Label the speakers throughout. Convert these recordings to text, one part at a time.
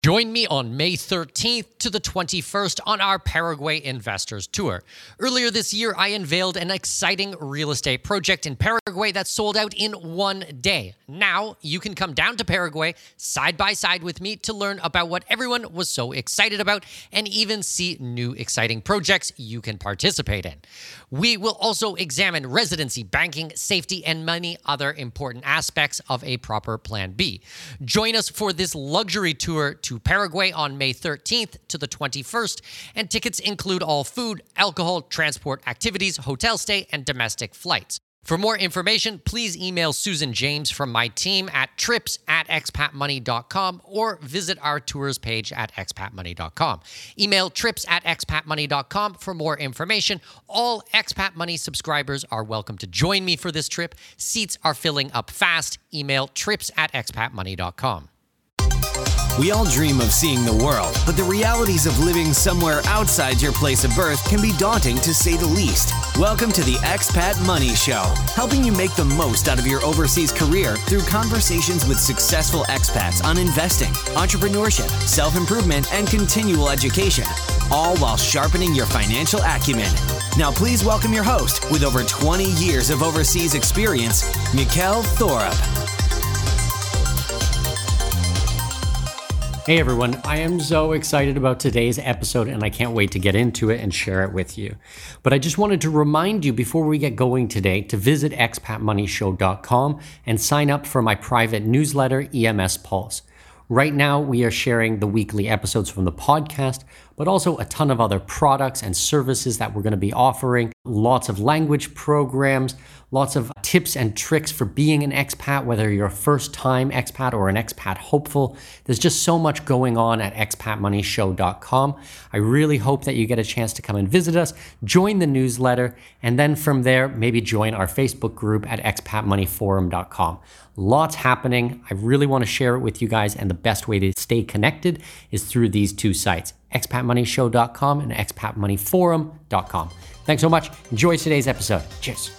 Speaker 1: Join me on May 13th to the 21st on our Paraguay Investors Tour. Earlier this year, I unveiled an exciting real estate project in Paraguay that sold out in one day. Now, you can come down to Paraguay side by side with me to learn about what everyone was so excited about and even see new exciting projects you can participate in. We will also examine residency, banking, safety, and many other important aspects of a proper Plan B. Join us for this luxury tour to Paraguay on May 13th to the 21st, and tickets include all food, alcohol, transport activities, hotel stay, and domestic flights. For more information, please email Susan James from my team at trips@expatmoney.com or visit our tours page at expatmoney.com. Email trips@expatmoney.com for more information. All Expat Money subscribers are welcome to join me for this trip. Seats are filling up fast. Email trips@expatmoney.com.
Speaker 2: We all dream of seeing the world, but the realities of living somewhere outside your place of birth can be daunting to say the least. Welcome to the Expat Money Show, helping you make the most out of your overseas career through conversations with successful expats on investing, entrepreneurship, self-improvement, and continual education, all while sharpening your financial acumen. Now please welcome your host, with over 20 years of overseas experience, Mikkel Thorup.
Speaker 1: Hey everyone, I am so excited about today's episode and I can't wait to get into it and share it with you. But I just wanted to remind you before we get going today to visit expatmoneyshow.com and sign up for my private newsletter, EMS Pulse. Right now, we are sharing the weekly episodes from the podcast, but also a ton of other products and services that we're going to be offering. Lots of language programs, lots of tips and tricks for being an expat, whether you're a first-time expat or an expat hopeful. There's just so much going on at expatmoneyshow.com. I really hope that you get a chance to come and visit us, join the newsletter, and then from there, maybe join our Facebook group at expatmoneyforum.com. Lots happening. I really want to share it with you guys, and the best way to stay connected is through these two sites, expatmoneyshow.com and expatmoneyforum.com. Thanks so much. Enjoy today's episode. Cheers.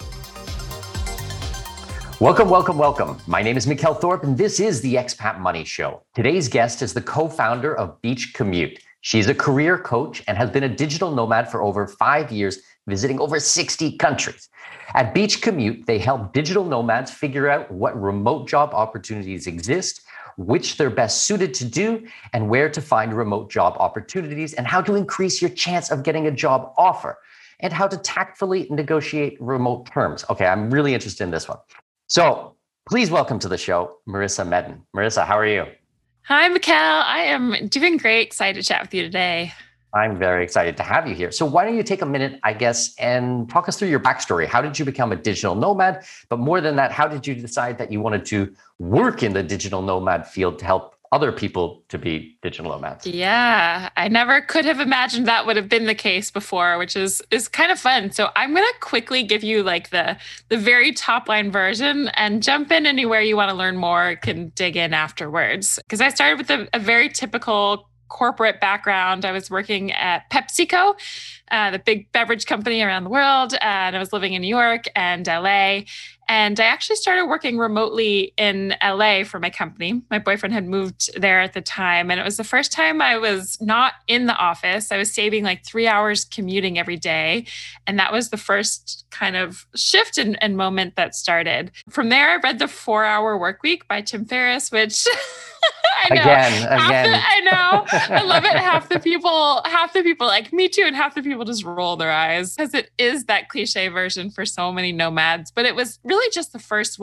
Speaker 3: Welcome. My name is Mikkel Thorup, and this is the Expat Money Show. Today's guest is the co-founder of Beach Commute. She's a career coach and has been a digital nomad for over 5 years, visiting over 60 countries. At Beach Commute, they help digital nomads figure out what remote job opportunities exist, which they're best suited to do, and where to find remote job opportunities, and how to increase your chance of getting a job offer, and how to tactfully negotiate remote terms. Okay, I'm really interested in this one. So please welcome to the show, Marissa Medin. Marissa, how are you?
Speaker 4: Hi, Mikkel. I am doing great. Excited to chat with you today.
Speaker 3: I'm very excited to have you here. So why don't you take a minute, I guess, and talk us through your backstory. How did you become a digital nomad? But more than that, how did you decide that you wanted to work in the digital nomad field to help other people to be digital nomads?
Speaker 4: Yeah, I never could have imagined that would have been the case before, which is kind of fun. So I'm going to quickly give you like the very top line version and jump in anywhere you want to learn more, can dig in afterwards. Because I started with a very typical corporate background. I was working at PepsiCo, the big beverage company around the world, and I was living in New York and LA. And I actually started working remotely in LA for my company. My boyfriend had moved there at the time, and it was the first time I was not in the office. I was saving like 3 hours commuting every day. And that was the first kind of shift and moment that started. From there, I read The 4-Hour Workweek by Tim Ferriss, which I know.
Speaker 3: Again.
Speaker 4: I know. I love it. Half the people like me too, and half the people just roll their eyes because it is that cliche version for so many nomads. But it was really just the first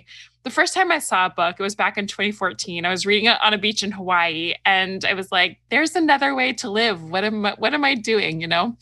Speaker 4: time I saw a book, it was back in 2014. I was reading it on a beach in Hawaii, and I was like, there's another way to live. What am I doing, you know?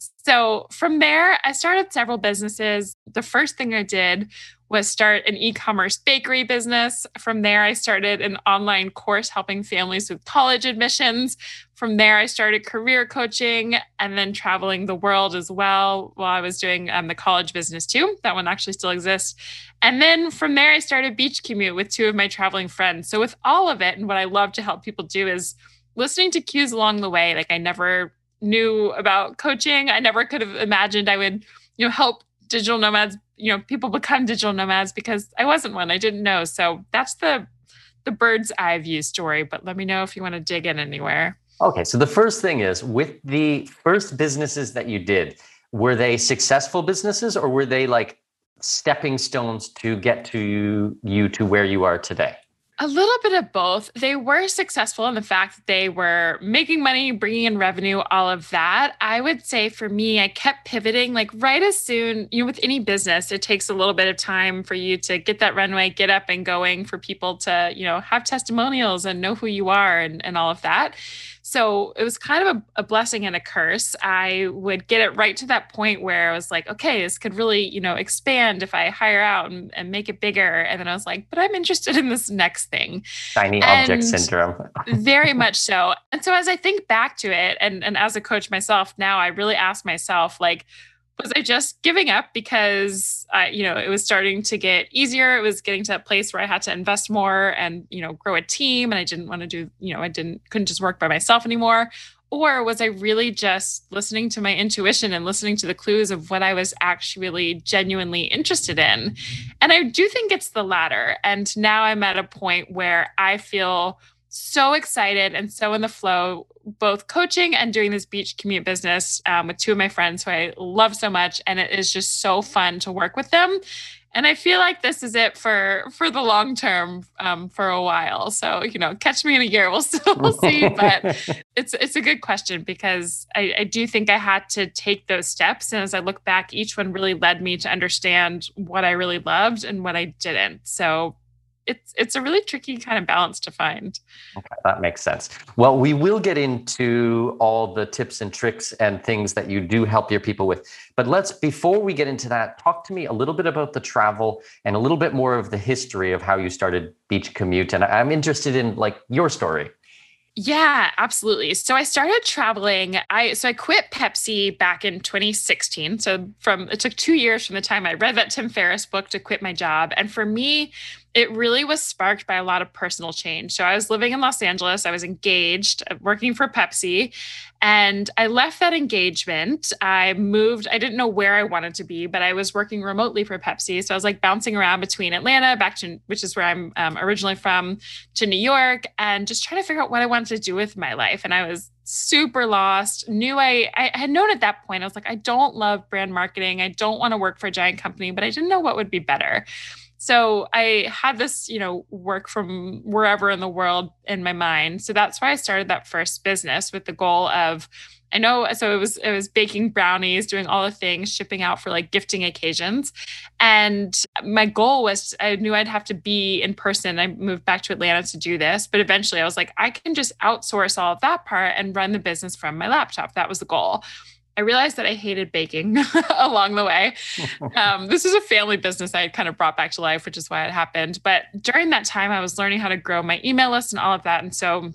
Speaker 4: So from there, I started several businesses. The first thing I did was start an e-commerce bakery business. From there, I started an online course helping families with college admissions. From there, I started career coaching and then traveling the world as well while I was doing the college business too. That one actually still exists. And then from there, I started Beach Commute with 2 of my traveling friends. So with all of it, and what I love to help people do is listening to cues along the way. Like I never knew about coaching. I never could have imagined I would, help digital nomads, people become digital nomads because I wasn't one. I didn't know. So that's the the bird's eye view story, but let me know if you want to dig in anywhere.
Speaker 3: Okay. So the first thing is, with the first businesses that you did, were they successful businesses, or were they like stepping stones to get to you to where you are today?
Speaker 4: A little bit of both. They were successful in the fact that they were making money, bringing in revenue, all of that. I would say for me, I kept pivoting like right as soon, with any business, it takes a little bit of time for you to get that runway, get up and going, for people to, have testimonials and know who you are and all of that. So it was kind of a blessing and a curse. I would get it right to that point where I was like, okay, this could really, expand if I hire out and make it bigger. And then I was like, but I'm interested in this next thing.
Speaker 3: Shiny object syndrome.
Speaker 4: Very much so. And so as I think back to it, and as a coach myself now, I really ask myself, like, was I just giving up because, it was starting to get easier? It was getting to a place where I had to invest more and, grow a team. And I didn't want to do, couldn't just work by myself anymore. Or was I really just listening to my intuition and listening to the clues of what I was actually genuinely interested in? And I do think it's the latter. And now I'm at a point where I feel so excited and so in the flow, both coaching and doing this beach commute business with two of my friends who I love so much. And it is just so fun to work with them. And I feel like this is it for the long term for a while. So, catch me in a year, we'll see. But it's a good question, because I do think I had to take those steps. And as I look back, each one really led me to understand what I really loved and what I didn't. So it's a really tricky kind of balance to find.
Speaker 3: Okay, that makes sense. Well, we will get into all the tips and tricks and things that you do help your people with. But before we get into that, talk to me a little bit about the travel and a little bit more of the history of how you started Beach Commute. And I'm interested in your story.
Speaker 4: Yeah, absolutely. So I started traveling. I quit Pepsi back in 2016. So it took 2 years from the time I read that Tim Ferriss book to quit my job. And for me, it really was sparked by a lot of personal change. So I was living in Los Angeles. I was engaged, working for Pepsi, and I left that engagement. I moved. I didn't know where I wanted to be, but I was working remotely for Pepsi. So I was bouncing around between Atlanta, which is where I'm originally from, to New York, and just trying to figure out what I wanted to do with my life. And I was super lost. I had known at that point, I was like, I don't love brand marketing. I don't want to work for a giant company, but I didn't know what would be better. So I had this, work from wherever in the world in my mind. So that's why I started that first business, with the goal of, so it was baking brownies, doing all the things, shipping out for gifting occasions. And my goal was, I knew I'd have to be in person. I moved back to Atlanta to do this, but eventually I was like, I can just outsource all of that part and run the business from my laptop. That was the goal. I realized that I hated baking along the way. This is a family business I had kind of brought back to life, which is why it happened. But during that time, I was learning how to grow my email list and all of that. And so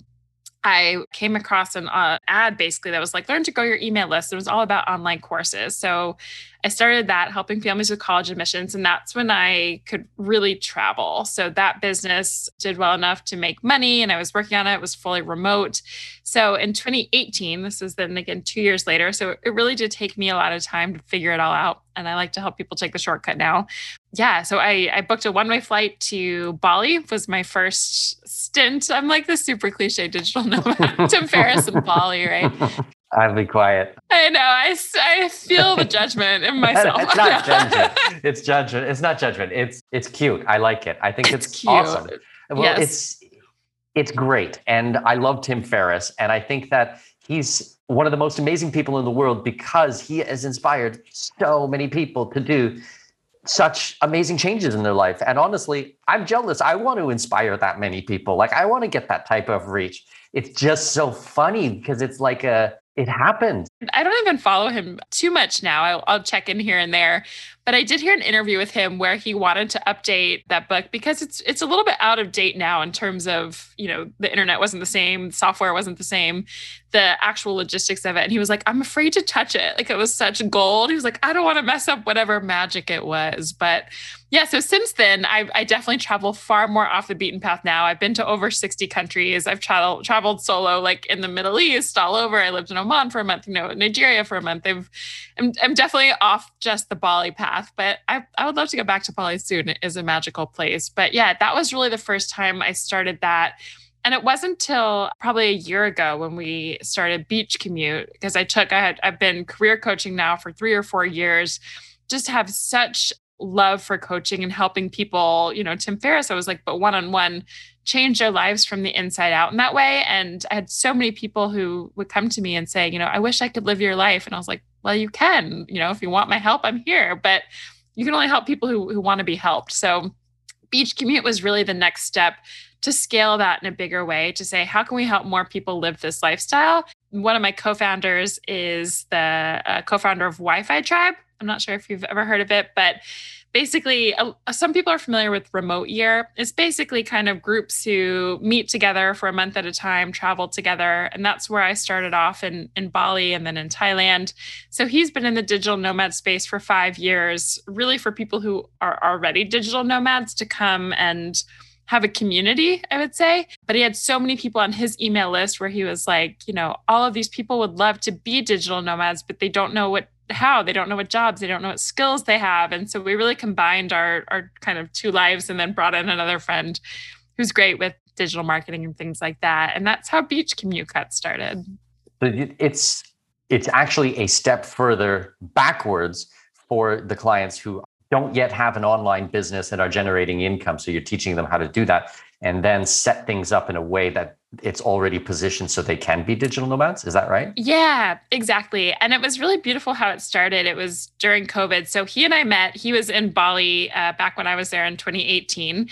Speaker 4: I came across an ad basically that was learn to grow your email list. It was all about online courses. So I started that, helping families with college admissions. And that's when I could really travel. So that business did well enough to make money, and I was working on it. It was fully remote. So in 2018, this is then again 2 years later. So it really did take me a lot of time to figure it all out. And I like to help people take the shortcut now. Yeah. So I booked a one-way flight to Bali. It was my first stint. I'm like the super cliche digital nomad. Tim Ferriss in Bali, right?
Speaker 3: I'll be quiet.
Speaker 4: I know. I feel the judgment in myself.
Speaker 3: It's not judgment. It's judgment. It's not judgment. It's cute. I like it. I think it's
Speaker 4: cute.
Speaker 3: Awesome. Well,
Speaker 4: yes.
Speaker 3: It's great. And I love Tim Ferriss. And I think that he's one of the most amazing people in the world, because he has inspired so many people to do such amazing changes in their life. And honestly, I'm jealous. I want to inspire that many people. I want to get that type of reach. It's just so funny, because it's it happened.
Speaker 4: I don't even follow him too much now. I'll check in here and there. But I did hear an interview with him where he wanted to update that book, because it's a little bit out of date now in terms of, the internet wasn't the same, software wasn't the same, the actual logistics of it. And he was like, I'm afraid to touch it. It was such gold. He was like, I don't want to mess up whatever magic it was. But yeah, so since then, I definitely travel far more off the beaten path now. I've been to over 60 countries. I've traveled solo, in the Middle East, all over. I lived in Oman for a month, Nigeria for a month. I'm definitely off just the Bali path. path, but I would love to go back to Bali soon. It is a magical place. But yeah, that was really the first time I started that. And it wasn't until probably a year ago when we started Beach Commute, because I've been career coaching now for 3 or 4 years, just have such love for coaching and helping people. Tim Ferriss, I was like, but one-on-one, change their lives from the inside out in that way. And I had so many people who would come to me and say, I wish I could live your life. And I was like, well, you can, if you want my help, I'm here, but you can only help people who want to be helped. So Beach Commute was really the next step to scale that in a bigger way, to say, how can we help more people live this lifestyle? One of my co-founders is the co-founder of Wi-Fi Tribe. I'm not sure if you've ever heard of it, but basically, some people are familiar with Remote Year. It's basically kind of groups who meet together for a month at a time, travel together. And that's where I started off in Bali and then in Thailand. So he's been in the digital nomad space for 5 years, really for people who are already digital nomads to come and have a community, I would say. But he had so many people on his email list where he was like, all of these people would love to be digital nomads, but they don't know how, they don't know what jobs, they don't know what skills they have. And so we really combined our kind of 2 lives and then brought in another friend who's great with digital marketing and things like that. And that's how Beach Commute got started.
Speaker 3: It's actually a step further backwards for the clients who don't yet have an online business and are generating income. So you're teaching them how to do that and then set things up in a way that it's already positioned so they can be digital nomads. Is that right?
Speaker 4: Yeah, exactly. And it was really beautiful how it started. It was during COVID. So he and I met. He was in Bali back when I was there in 2018.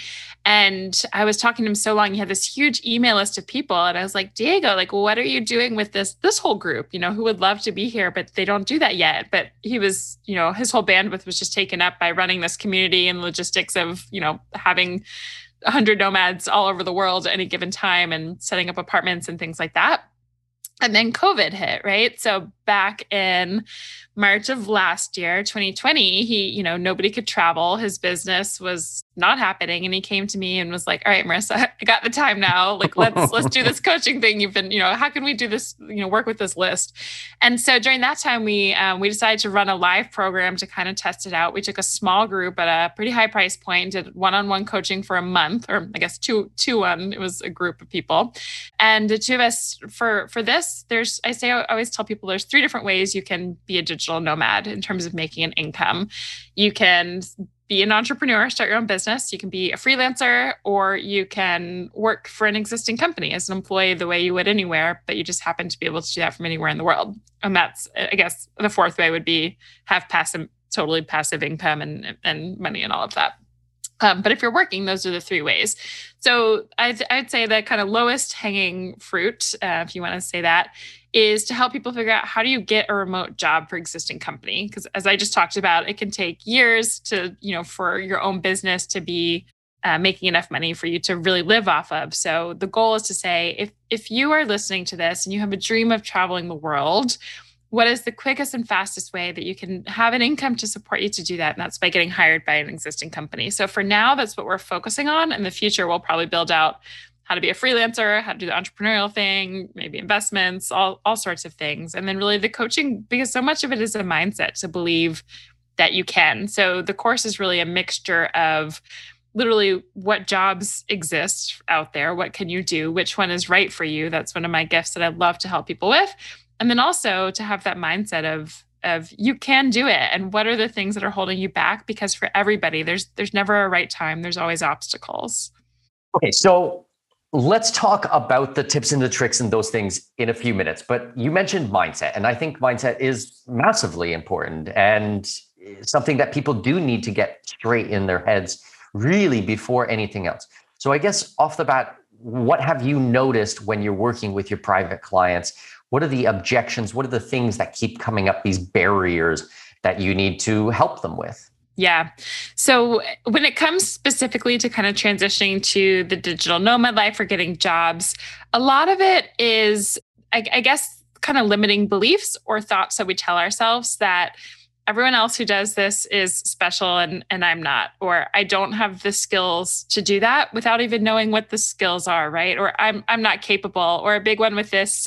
Speaker 4: And I was talking to him so long. He had this huge email list of people. And I was like, Diego, what are you doing with this whole group, who would love to be here, but they don't do that yet. But he was, his whole bandwidth was just taken up by running this community and logistics of, having 100 nomads all over the world at any given time and setting up apartments and things like that. And then COVID hit, right? So back in March of last year, 2020, he, nobody could travel. His business was not happening. And he came to me and was like, all right, Marissa, I got the time now. Let's do this coaching thing. You've been, how can we do this, work with this list? And so during that time, we decided to run a live program to kind of test it out. We took a small group at a pretty high price point, did one-on-one coaching for a month, or I guess two on, it was a group of people. And the 2 of us for this, I always tell people there's 3 different ways you can be a digital nomad in terms of making an income. You can be an entrepreneur, start your own business. You can be a freelancer, or you can work for an existing company as an employee the way you would anywhere, but you just happen to be able to do that from anywhere in the world. And that's, I guess, the 4th way would be have totally passive income and money and all of that. But if you're working, those are the 3 ways. So I'd say the kind of lowest hanging fruit, if you want to say that, is to help people figure out how do you get a remote job for existing company? Because as I just talked about, it can take years to, for your own business to be making enough money for you to really live off of. So the goal is to say, if you are listening to this and you have a dream of traveling the world, what is the quickest and fastest way that you can have an income to support you to do that? And that's by getting hired by an existing company. So for now, that's what we're focusing on. In the future, we'll probably build out how to be a freelancer, how to do the entrepreneurial thing, maybe investments, all sorts of things. And then really the coaching, because so much of it is a mindset to believe that you can. So the course is really a mixture of literally what jobs exist out there, what can you do, which one is right for you. That's one of my gifts that I love to help people with. And then also to have that mindset of you can do it. And what are the things that are holding you back? Because for everybody, there's never a right time. There's always obstacles.
Speaker 3: Okay, so let's talk about the tips and the tricks and those things in a few minutes. But you mentioned mindset, and I think mindset is massively important and something that people do need to get straight in their heads really before anything else. So I guess off the bat, what have you noticed when you're working with your private clients? What are the objections? What are the things that keep coming up, these barriers that you need to help them with?
Speaker 4: Yeah. So when it comes specifically to kind of transitioning to the digital nomad life or getting jobs, a lot of it is, I guess, kind of limiting beliefs or thoughts that we tell ourselves that everyone else who does this is special and I'm not, or I don't have the skills to do that without even knowing what the skills are, right? Or I'm not capable. Or a big one with this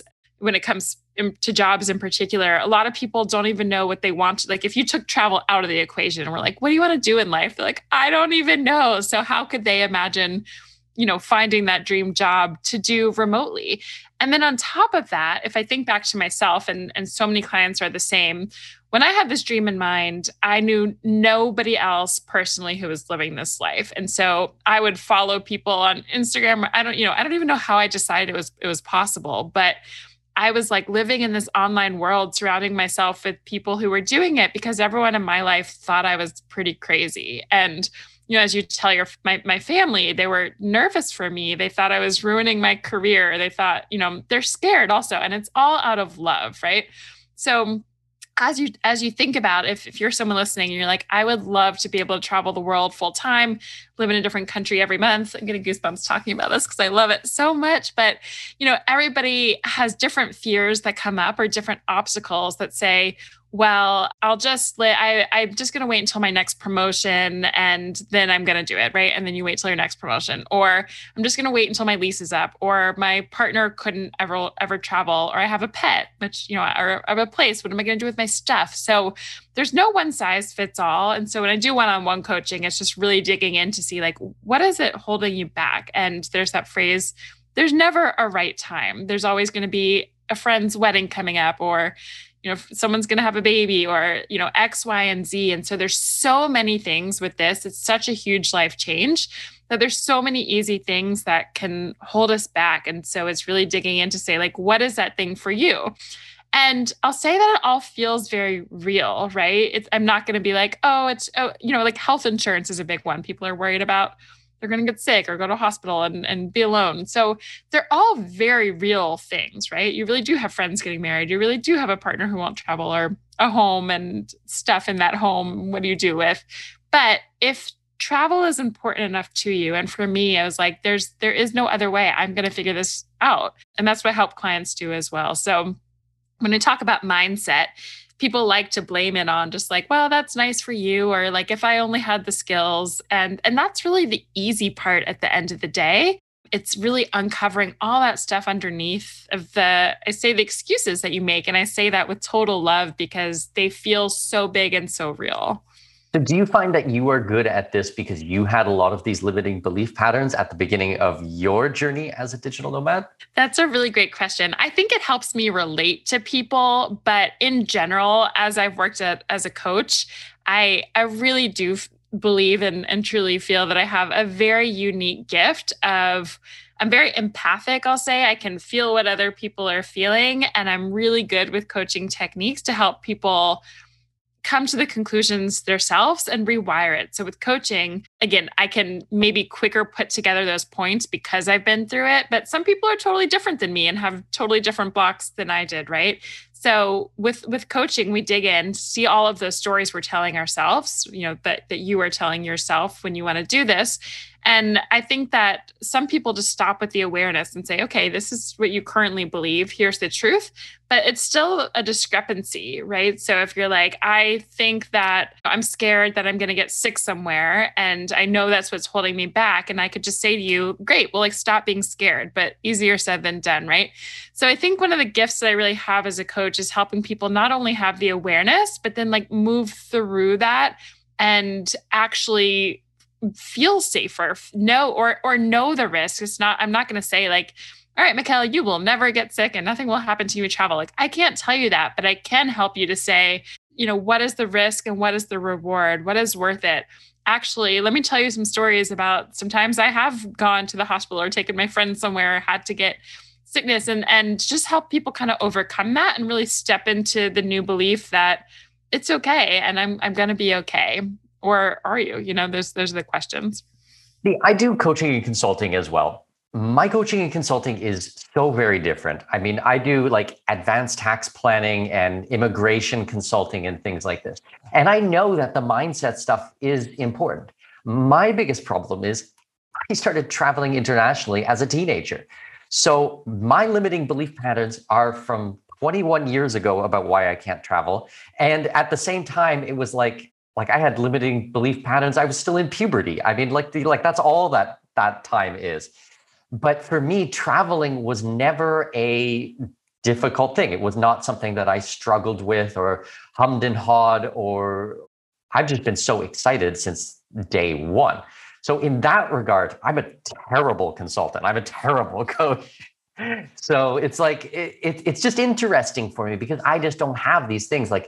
Speaker 4: when it comes to jobs in particular, a lot of people don't even know what they want. Like if you took travel out of the equation and we're like, what do you want to do in life? They're like, I don't even know. So how could they imagine, finding that dream job to do remotely? And then on top of that, if I think back to myself, and so many clients are the same, when I had this dream in mind, I knew nobody else personally who was living this life. And so I would follow people on Instagram. I don't even know how I decided it was possible, but I was like living in this online world, surrounding myself with people who were doing it because everyone in my life thought I was pretty crazy. And as you tell my family, they were nervous for me. They thought I was ruining my career. They thought, they're scared also. And it's all out of love, right? So as you think about if you're someone listening and you're like, I would love to be able to travel the world full time, live in a different country every month. I'm getting goosebumps talking about this because I love it so much. But, everybody has different fears that come up or different obstacles that say, well, I'm just going to wait until my next promotion and then I'm going to do it, right? And then you wait till your next promotion, or I'm just going to wait until my lease is up, or my partner couldn't ever travel, or I have a pet, which, or I have a place. What am I going to do with my stuff? So there's no one size fits all. And so when I do one-on-one coaching, it's just really digging in to see like, what is it holding you back? And there's that phrase, there's never a right time. There's always going to be a friend's wedding coming up, or if someone's going to have a baby, or, X, Y, and Z. And so there's so many things with this. It's such a huge life change that there's so many easy things that can hold us back. And so it's really digging in to say, like, what is that thing for you? And I'll say that it all feels very real, right? I'm not going to be like, like health insurance is a big one. People are worried about they're going to get sick or go to a hospital and be alone. So they're all very real things, right? You really do have friends getting married. You really do have a partner who won't travel, or a home and stuff in that home. What do you do with? But if travel is important enough to you, and for me, I was like, there is no other way. I'm going to figure this out. And that's what I help clients do as well. So when I talk about mindset, people like to blame it on just like, well, that's nice for you. Or like, if I only had the skills, and that's really the easy part at the end of the day. It's really uncovering all that stuff underneath of the excuses that you make. And I say that with total love because they feel so big and so real.
Speaker 3: So do you find that you are good at this because you had a lot of these limiting belief patterns at the beginning of your journey as a digital nomad?
Speaker 4: That's a really great question. I think it helps me relate to people, but in general, as I've worked as a coach, I really do believe and truly feel that I have a very unique gift of, I'm very empathic, I'll say. I can feel what other people are feeling, and I'm really good with coaching techniques to help people come to the conclusions themselves and rewire it. So with coaching, again, I can maybe quicker put together those points because I've been through it, but some people are totally different than me and have totally different blocks than I did, right? So with coaching, we dig in, see all of those stories we're telling ourselves, that you are telling yourself when you want to do this. And I think that some people just stop with the awareness and say, okay, this is what you currently believe. Here's the truth. But it's still a discrepancy, right? So if you're like, I think that I'm scared that I'm going to get sick somewhere, and I know that's what's holding me back. And I could just say to you, great, well, like stop being scared, but easier said than done, right? So I think one of the gifts that I really have as a coach is helping people not only have the awareness, but then like move through that and actually feel safer, know the risk. I'm not going to say like, all right, Mikkel, you will never get sick and nothing will happen to you in travel. Like, I can't tell you that, but I can help you to say, what is the risk and what is the reward? What is worth it? Actually, let me tell you some stories about sometimes I have gone to the hospital or taken my friend somewhere, had to get sickness, and just help people kind of overcome that and really step into the new belief that it's okay and I'm going to be okay. Or are you? Those are the questions.
Speaker 3: I do coaching and consulting as well. My coaching and consulting is so very different. I mean, I do like advanced tax planning and immigration consulting and things like this. And I know that the mindset stuff is important. My biggest problem is I started traveling internationally as a teenager. So my limiting belief patterns are from 21 years ago about why I can't travel. And at the same time, it was like I had limiting belief patterns. I was still in puberty. I mean, like that's all that time is. But for me, traveling was never a difficult thing. It was not something that I struggled with or hummed and hawed, or I've just been so excited since day one. So in that regard, I'm a terrible consultant. I'm a terrible coach. So it's like, it's just interesting for me because I just don't have these things like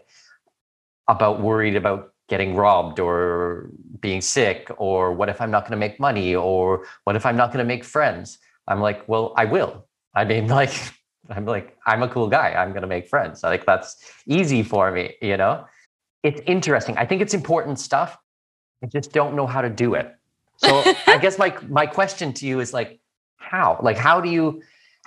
Speaker 3: worried about getting robbed or being sick, or what if I'm not going to make money, or what if I'm not going to make friends? I'm like, well, I will. I mean, like, I'm a cool guy. I'm going to make friends. Like, that's easy for me, you know? It's interesting. I think it's important stuff. I just don't know how to do it. So I guess my question to you is like, how? Like, how do you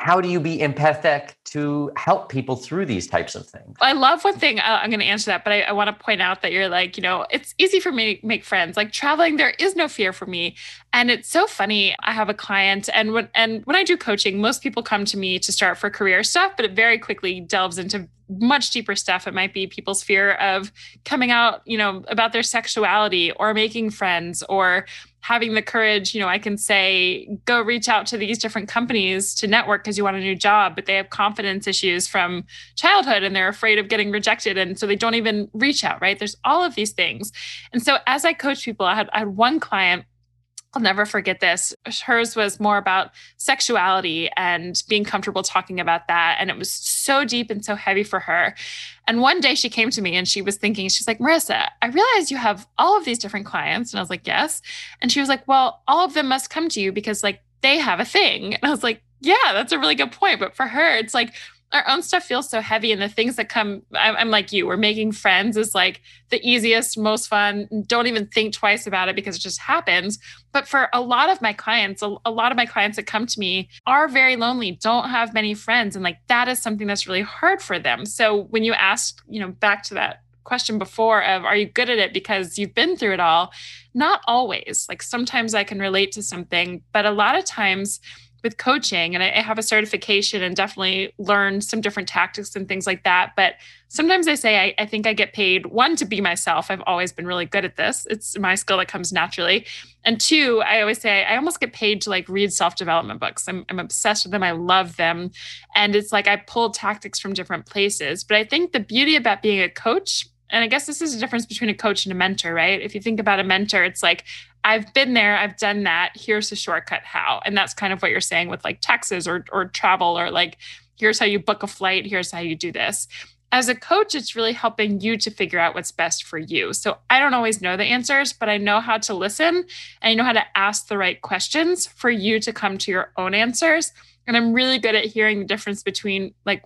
Speaker 3: be empathetic to help people through these types of things?
Speaker 4: I love one thing. I'm going to answer that, but I want to point out that you're like, it's easy for me to make friends. Like traveling, there is no fear for me. And it's so funny. I have a client, and when I do coaching, most people come to me to start for career stuff, but it very quickly delves into much deeper stuff. It might be people's fear of coming out, about their sexuality, or making friends, or having the courage. I can say, go reach out to these different companies to network because you want a new job, but they have confidence issues from childhood and they're afraid of getting rejected. And so they don't even reach out, right? There's all of these things. And so as I coach people, I had one client, I'll never forget this. Hers was more about sexuality and being comfortable talking about that. And it was so deep and so heavy for her. And one day she came to me and she was thinking, she's like, Marissa, I realize you have all of these different clients. And I was like, yes. And she was like, well, all of them must come to you because like they have a thing. And I was like, yeah, that's a really good point. But for her, it's like, our own stuff feels so heavy, and the things that come, I'm like you, we're making friends is like the easiest, most fun. Don't even think twice about it because it just happens. But for a lot of my clients, a lot of my clients that come to me are very lonely, don't have many friends. And like, that is something that's really hard for them. So when you ask, back to that question before of, are you good at it because you've been through it all? Not always. Like sometimes I can relate to something, but a lot of times with coaching, and I have a certification and definitely learned some different tactics and things like that. But sometimes I say, I think I get paid, one, to be myself. I've always been really good at this. It's my skill that comes naturally. And two, I always say, I almost get paid to like read self-development books. I'm obsessed with them. I love them. And it's like, I pull tactics from different places. But I think the beauty about being a coach, and I guess this is the difference between a coach and a mentor, right? If you think about a mentor, it's like, I've been there, I've done that. Here's the shortcut how. And that's kind of what you're saying with like taxes or travel, or like, here's how you book a flight. Here's how you do this. As a coach, it's really helping you to figure out what's best for you. So I don't always know the answers, but I know how to listen and I know how to ask the right questions for you to come to your own answers. And I'm really good at hearing the difference between like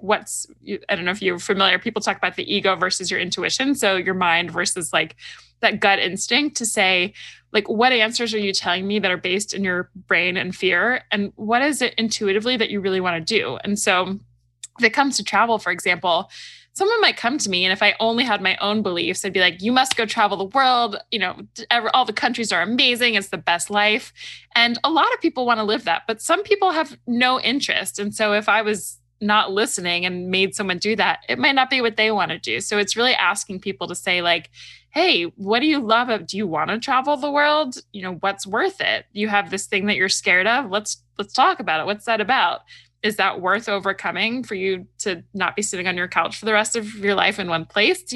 Speaker 4: I don't know if you're familiar, people talk about the ego versus your intuition. So your mind versus like that gut instinct to say, like, what answers are you telling me that are based in your brain and fear? And what is it intuitively that you really want to do? And so if it comes to travel, for example, someone might come to me, and if I only had my own beliefs, I'd be like, you must go travel the world. All the countries are amazing. It's the best life. And a lot of people want to live that, but some people have no interest. And so if I was not listening and made someone do that, it might not be what they want to do. So it's really asking people to say like, hey, what do you love? Do you want to travel the world? What's worth it? You have this thing that you're scared of. Let's talk about it. What's that about? Is that worth overcoming for you to not be sitting on your couch for the rest of your life in one place?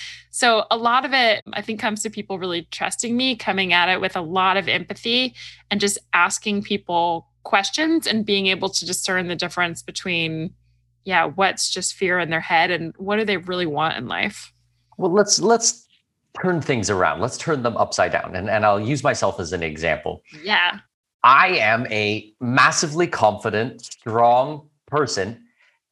Speaker 4: So a lot of it, I think, comes to people really trusting me, coming at it with a lot of empathy and just asking people questions and being able to discern the difference between, what's just fear in their head and what do they really want in life?
Speaker 3: Well, let's turn things around. Let's turn them upside down. And I'll use myself as an example.
Speaker 4: Yeah.
Speaker 3: I am a massively confident, strong person.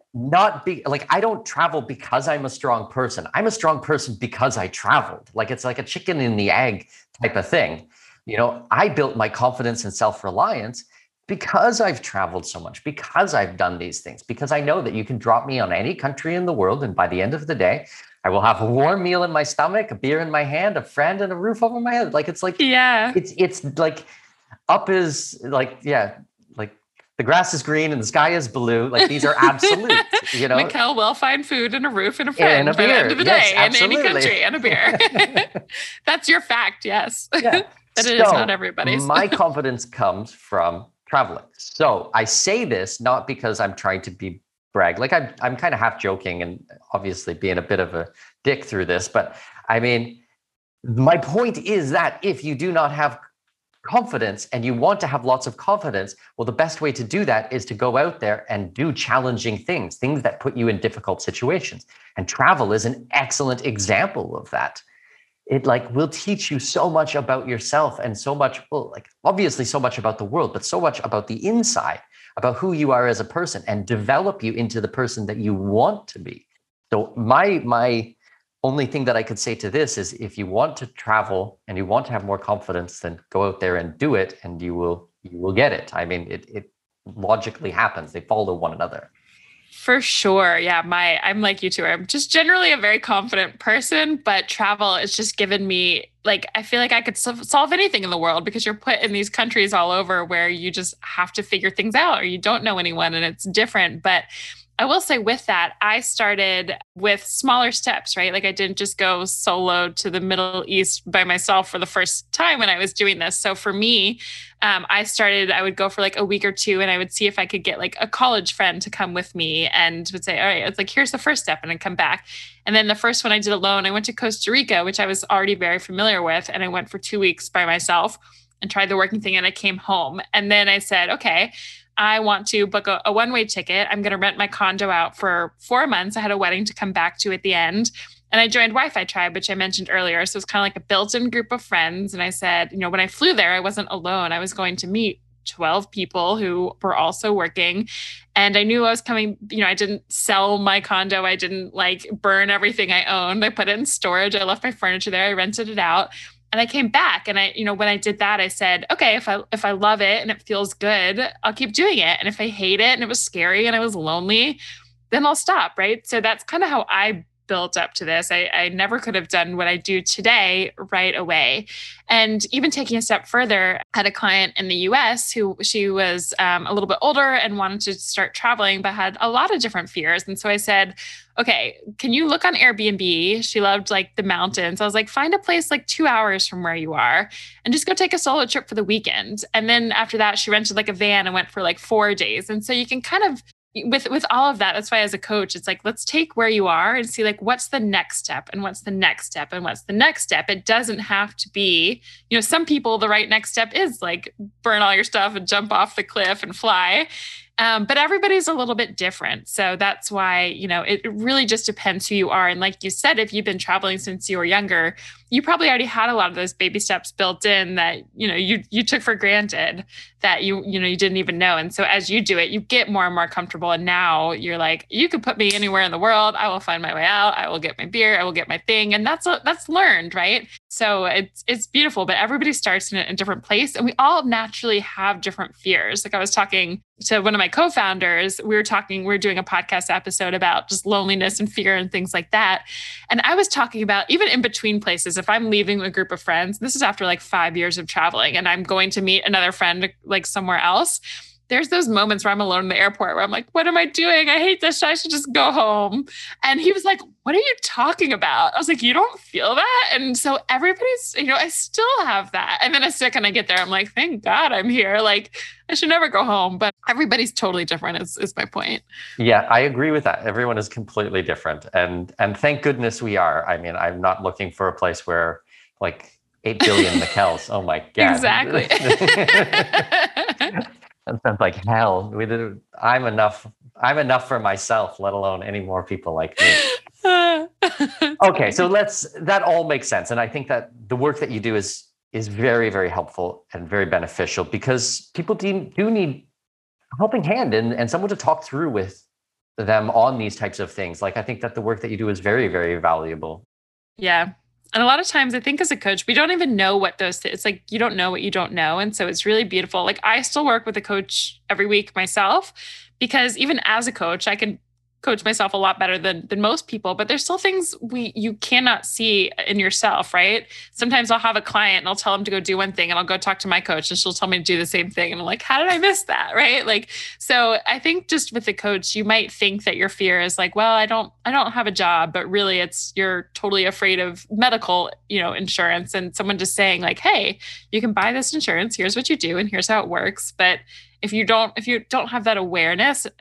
Speaker 3: I don't travel because I'm a strong person. I'm a strong person because I traveled. Like, it's like a chicken and the egg type of thing. I built my confidence and self-reliance because I've traveled so much, because I've done these things, because I know that you can drop me on any country in the world. And by the end of the day, I will have a warm meal in my stomach, a beer in my hand, a friend, and a roof over my head. Like, it's like, it's like up is like, like the grass is green and the sky is blue. Like, these are absolute,
Speaker 4: Mikkel will find food and a roof and a friend by the end of the day in any country, and a beer. That's your fact. Yes.
Speaker 3: Yeah.
Speaker 4: But it is not everybody's.
Speaker 3: My confidence comes from traveling. So I say this not because I'm trying to be brag. Like I'm kind of half joking and obviously being a bit of a dick through this, but I mean, my point is that if you do not have confidence and you want to have lots of confidence, well, the best way to do that is to go out there and do challenging things that put you in difficult situations. And travel is an excellent example of that. It will teach you so much about yourself and so much, obviously so much about the world, but so much about the inside, about who you are as a person, and develop you into the person that you want to be. So my only thing that I could say to this is, if you want to travel and you want to have more confidence, then go out there and do it, and you will get it. I mean, it logically happens. They follow one another.
Speaker 4: For sure. Yeah. I'm like you too. I'm just generally a very confident person, but travel has just given me, I feel like I could solve anything in the world, because you're put in these countries all over where you just have to figure things out, or you don't know anyone and it's different. But I will say with that, I started with smaller steps, right? I didn't just go solo to the Middle East by myself for the first time when I was doing this. So for me, I would go for a week or two, and I would see if I could get a college friend to come with me, and would say, all right, it's here's the first step, and I'd come back. And then the first one I did alone, I went to Costa Rica, which I was already very familiar with. And I went for 2 weeks by myself and tried the working thing, and I came home. And then I said, okay, I want to book a one-way ticket. I'm going to rent my condo out for 4 months. I had a wedding to come back to at the end. And I joined Wi-Fi Tribe, which I mentioned earlier. So it's kind of like a built-in group of friends. And I said, when I flew there, I wasn't alone. I was going to meet 12 people who were also working. And I knew I was coming, I didn't sell my condo. I didn't burn everything I owned. I put it in storage. I left my furniture there. I rented it out. And I came back, and when I did that, I said, okay, if I love it and it feels good, I'll keep doing it. And if I hate it and it was scary and I was lonely, then I'll stop. Right. So that's kind of how I built up to this. I never could have done what I do today right away. And even taking a step further, I had a client in the US who she was a little bit older and wanted to start traveling, but had a lot of different fears. And so I said, okay, can you look on Airbnb? She loved the mountains. I was like, find a place 2 hours from where you are and just go take a solo trip for the weekend. And then after that, she rented a van and went for 4 days. And so you can kind of, with all of that, that's why as a coach, it's let's take where you are and see what's the next step, and what's the next step, and what's the next step. It doesn't have to be, some people, the right next step is burn all your stuff and jump off the cliff and fly. But everybody's a little bit different. So that's why, it really just depends who you are. And like you said, if you've been traveling since you were younger, you probably already had a lot of those baby steps built in that, you took for granted that you didn't even know. And so as you do it, you get more and more comfortable. And now you're you could put me anywhere in the world. I will find my way out. I will get my beer. I will get my thing. And that's learned, right? So it's beautiful, but everybody starts in a different place, and we all naturally have different fears. I was talking to one of my co-founders, we were doing a podcast episode about just loneliness and fear and things like that. And I was talking about, even in between places, if I'm leaving a group of friends, this is after 5 years of traveling, and I'm going to meet another friend somewhere else, there's those moments where I'm alone in the airport where I'm what am I doing? I hate this. I should just go home. And he was like, what are you talking about? I was like, you don't feel that? And so everybody's, I still have that. And then a second I get there, I'm thank God I'm here. I should never go home, but everybody's totally different is my point.
Speaker 3: Yeah, I agree with that. Everyone is completely different. And thank goodness we are. I mean, I'm not looking for a place where 8 billion Mikkels. Oh my God.
Speaker 4: Exactly.
Speaker 3: That sounds like hell. I'm enough for myself, let alone any more people like me. Okay, so that all makes sense. And I think that the work that you do is very, very helpful and very beneficial, because people do need a helping hand and someone to talk through with them on these types of things. I think that the work that you do is very, very valuable.
Speaker 4: Yeah. And a lot of times I think as a coach, we don't even know what it's you don't know what you don't know. And so it's really beautiful. I still work with a coach every week myself, because even as a coach, I can coach myself a lot better than most people, but there's still things you cannot see in yourself, right? Sometimes I'll have a client and I'll tell them to go do one thing, and I'll go talk to my coach and she'll tell me to do the same thing. And I'm how did I miss that? Right? So I think just with the coach, you might think that your fear is well, I don't have a job, but really it's, you're totally afraid of medical, insurance, and someone just saying hey, you can buy this insurance. Here's what you do. And here's how it works. But if you don't have that awareness,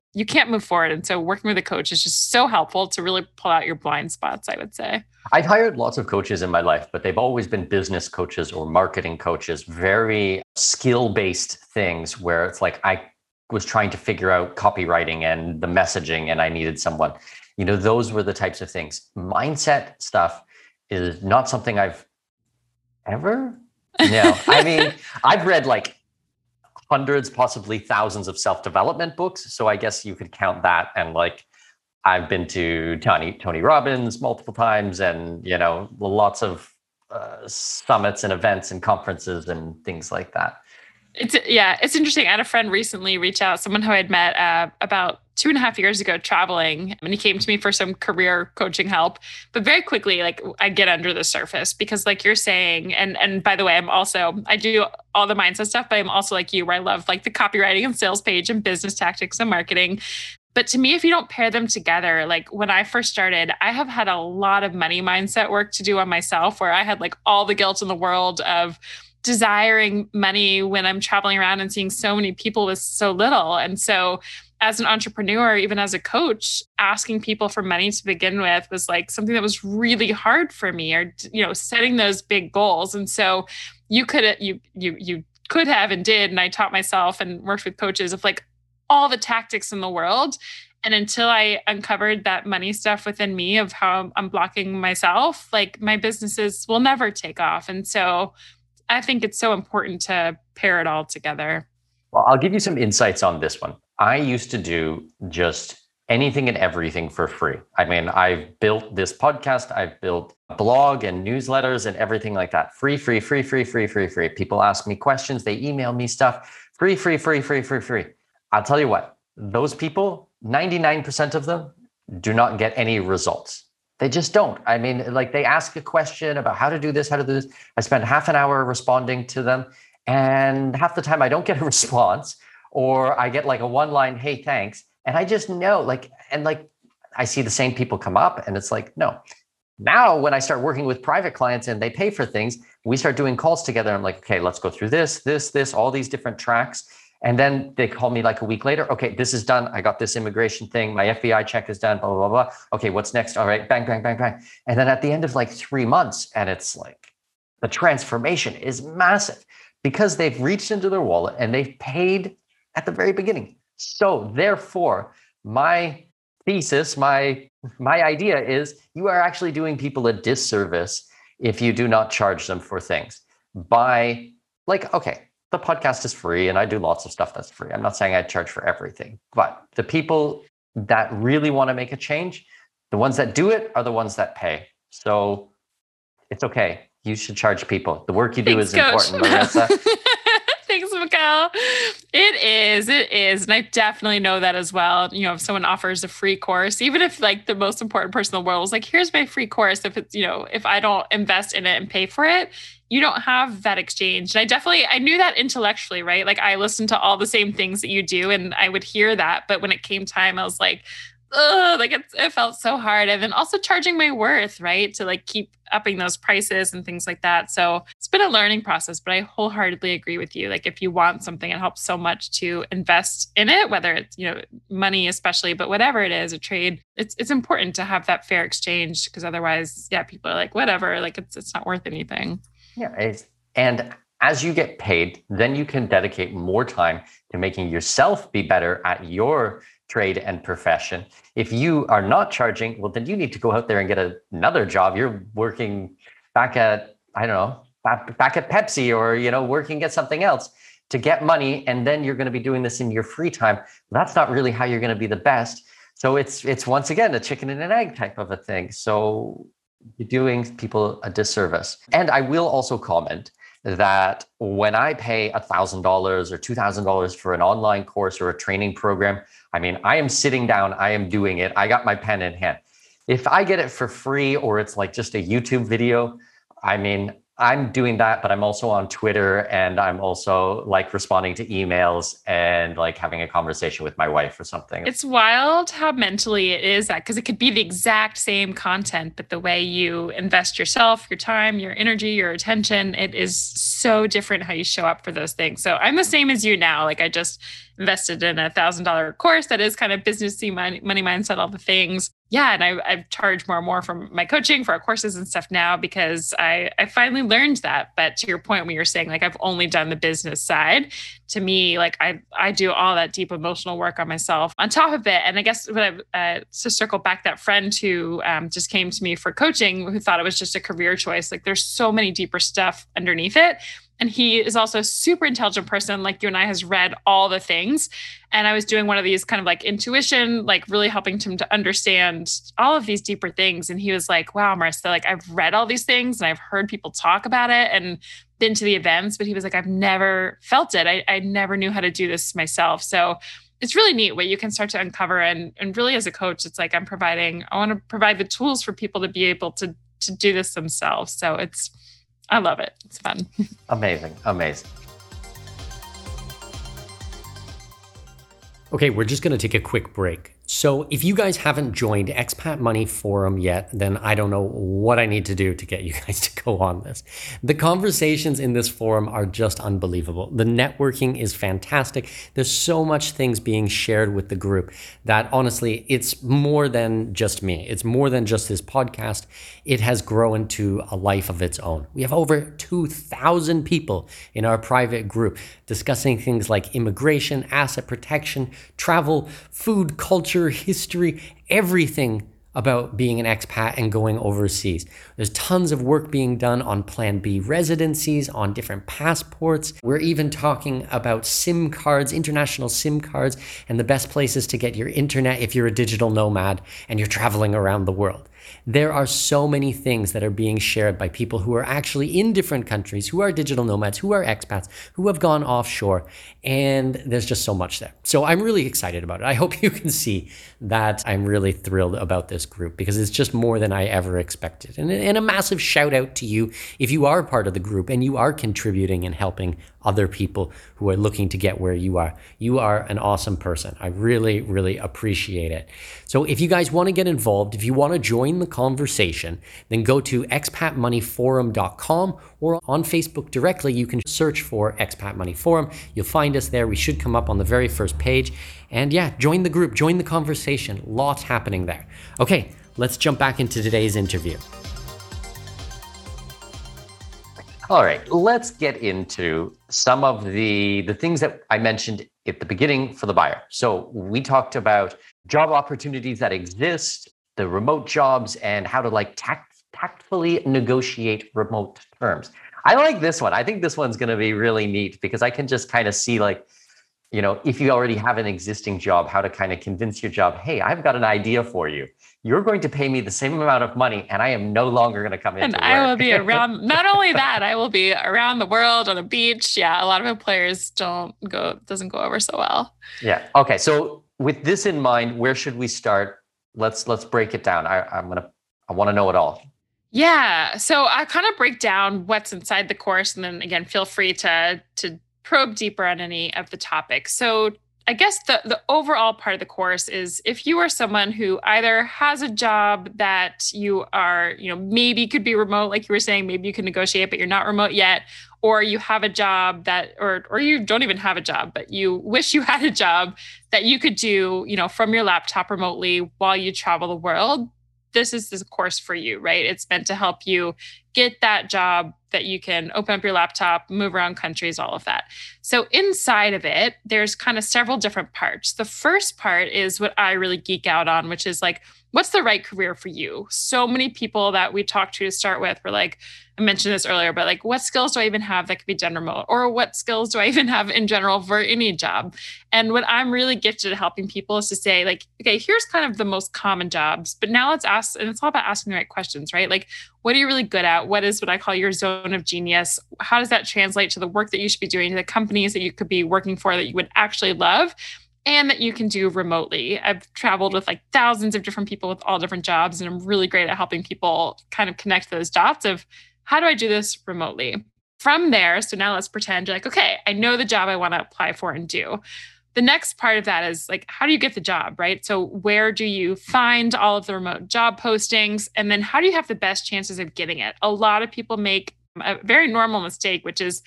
Speaker 4: you can't move forward. And so working with a coach is just so helpful to really pull out your blind spots, I would say.
Speaker 3: I've hired lots of coaches in my life, but they've always been business coaches or marketing coaches, very skill-based things where it's like I was trying to figure out copywriting and the messaging and I needed someone. Those were the types of things. Mindset stuff is not something I've ever. No, I mean, I've read like hundreds, possibly thousands of self-development books. So I guess you could count that. And like, I've been to Tony Robbins multiple times and, lots of summits and events and conferences and things like that.
Speaker 4: It's interesting. I had a friend recently reach out, someone who I had met about 2.5 years ago traveling, and he came to me for some career coaching help. But very quickly, like I get under the surface because like you're saying, and by the way, I do all the mindset stuff, but I'm also like you, where I love like the copywriting and sales page and business tactics and marketing. But to me, if you don't pair them together, like when I first started, I have had a lot of money mindset work to do on myself where I had like all the guilt in the world of desiring money when I'm traveling around and seeing so many people with so little. And so as an entrepreneur, even as a coach, asking people for money to begin with was like something that was really hard for me, or, setting those big goals. And so you could have and did. And I taught myself and worked with coaches of like all the tactics in the world. And until I uncovered that money stuff within me of how I'm blocking myself, like my businesses will never take off. And so I think it's so important to pair it all together.
Speaker 3: Well, I'll give you some insights on this one. I used to do just anything and everything for free. I mean, I've built this podcast, I've built a blog and newsletters and everything like that. Free. People ask me questions, they email me stuff. Free. I'll tell you what, those people, 99% of them do not get any results. They just don't. I mean, like they ask a question about how to do this. I spend half an hour responding to them. And half the time I don't get a response, or I get like a one-line, hey, thanks. And I just know I see the same people come up and it's like, no. Now, when I start working with private clients and they pay for things, we start doing calls together. I'm like, okay, let's go through this, all these different tracks. And then they call me like a week later. Okay, this is done. I got this immigration thing. My FBI check is done, blah, blah, blah, blah. Okay, what's next? All right, bang. And then at the end of like 3 months, and it's like the transformation is massive because they've reached into their wallet and they've paid at the very beginning. So therefore, my thesis, my idea is you are actually doing people a disservice if you do not charge them for things by like, okay, the podcast is free and I do lots of stuff that's free. I'm not saying I charge for everything, but the people that really want to make a change, the ones that do it are the ones that pay. So it's okay. You should charge people. The work you do is important, Marissa.
Speaker 4: Thanks, Mikkel. It is. And I definitely know that as well. If someone offers a free course, even if like the most important person in the world was like, here's my free course. If it's, if I don't invest in it and pay for it, you don't have that exchange. And I knew that intellectually, right? Like I listened to all the same things that you do and I would hear that. But when it came time, I was like, it felt so hard. And then also charging my worth, right? To like keep upping those prices and things like that. So it's been a learning process, but I wholeheartedly agree with you. Like if you want something, it helps so much to invest in it, whether it's, money especially, but whatever it is, a trade, it's important to have that fair exchange because otherwise, people are like, whatever, like it's not worth anything.
Speaker 3: Yeah. And as you get paid, then you can dedicate more time to making yourself be better at your trade and profession. If you are not charging, well, then you need to go out there and get another job. You're working back at, back at Pepsi or, working at something else to get money. And then you're going to be doing this in your free time. That's not really how you're going to be the best. So it's once again, a chicken and an egg type of a thing. So you're doing people a disservice. And I will also comment that when I pay $1,000 or $2,000 for an online course or a training program, I am sitting down, I am doing it. I got my pen in hand. If I get it for free or it's like just a YouTube video, I'm doing that, but I'm also on Twitter and I'm also like responding to emails and like having a conversation with my wife or something.
Speaker 4: It's wild how mentally it is that, because it could be the exact same content, but the way you invest yourself, your time, your energy, your attention, it is so different how you show up for those things. So I'm the same as you now. Like I just invested in $1,000 course that is kind of businessy, money mindset, all the things. Yeah. And I've charged more and more for my coaching, for our courses and stuff now, because I finally learned that. But to your point, when you're saying like, I've only done the business side, to me, like I do all that deep emotional work on myself on top of it. And I guess when to circle back, that friend who just came to me for coaching, who thought it was just a career choice, like there's so many deeper stuff underneath it. And he is also a super intelligent person, like you and I, has read all the things. And I was doing one of these kind of like intuition, like really helping him to understand all of these deeper things. And he was like, wow, Marissa, like I've read all these things and I've heard people talk about it and been to the events, but he was like, I've never felt it. I never knew how to do this myself. So it's really neat what you can start to uncover. And really as a coach, it's like I want to provide the tools for people to be able to do this themselves. So I love it. It's fun.
Speaker 3: Amazing.
Speaker 1: Okay, we're just going to take a quick break. So if you guys haven't joined Expat Money Forum yet, then I don't know what I need to do to get you guys to go on this. The conversations in this forum are just unbelievable. The networking is fantastic. There's so much things being shared with the group that honestly, it's more than just me. It's more than just this podcast. It has grown to a life of its own. We have over 2,000 people in our private group discussing things like immigration, asset protection, travel, food, culture, history, everything about being an expat and going overseas. There's tons of work being done on Plan B residencies, on different passports. We're even talking about SIM cards, international SIM cards, and the best places to get your internet if you're a digital nomad and you're traveling around the world. There are so many things that are being shared by people who are actually in different countries, who are digital nomads, who are expats, who have gone offshore, and there's just so much there. So I'm really excited about it. I hope you can see that I'm really thrilled about this group because it's just more than I ever expected. And a massive shout out to you if you are part of the group and you are contributing and helping other people who are looking to get where you are. You are an awesome person. I really, really appreciate it. So if you guys want to get involved, if you want to join the conversation, then go to expatmoneyforum.com or on Facebook directly. You can search for Expat Money Forum. You'll find us there. We should come up on the very first page. And yeah, join the group, join the conversation. Lots happening there. Okay, let's jump back into today's interview.
Speaker 3: All right, let's get into some of the things that I mentioned at the beginning for the buyer. So we talked about job opportunities that exist, the remote jobs, and how to like tactfully negotiate remote terms. I like this one. I think this one's going to be really neat because I can just kind of see like, you know, if you already have an existing job, how to kind of convince your job, hey, I've got an idea for you. You're going to pay me the same amount of money and I am no longer going to come into work.
Speaker 4: And I will be around, not only that, I will be around the world on a beach. Yeah, a lot of employers doesn't go over so well.
Speaker 3: Yeah. Okay. So with this in mind, where should we start? Let's break it down. I want to know it all.
Speaker 4: Yeah. So I kind of break down what's inside the course and then again, feel free to probe deeper on any of the topics. So I guess the overall part of the course is if you are someone who either has a job that you are, maybe could be remote, like you were saying, maybe you can negotiate, but you're not remote yet, or you have a job that, or you don't even have a job, but you wish you had a job that you could do, from your laptop remotely while you travel the world. This is the course for you, right? It's meant to help you get that job that you can open up your laptop, move around countries, all of that. So inside of it, there's kind of several different parts. The first part is what I really geek out on, which is like, what's the right career for you? So many people that we talked to start with were like, I mentioned this earlier, but like, what skills do I even have that could be done remote? Or what skills do I even have in general for any job? And what I'm really gifted at helping people is to say like, okay, here's kind of the most common jobs, but now let's ask, and it's all about asking the right questions, right? Like, what are you really good at? What is what I call your zone of genius? How does that translate to the work that you should be doing, to the companies that you could be working for that you would actually love? And that you can do remotely. I've traveled with like thousands of different people with all different jobs, and I'm really great at helping people kind of connect those dots of how do I do this remotely? From there, so now let's pretend you're like, okay, I know the job I want to apply for and do. The next part of that is like, how do you get the job, right? So where do you find all of the remote job postings? And then how do you have the best chances of getting it? A lot of people make a very normal mistake, which is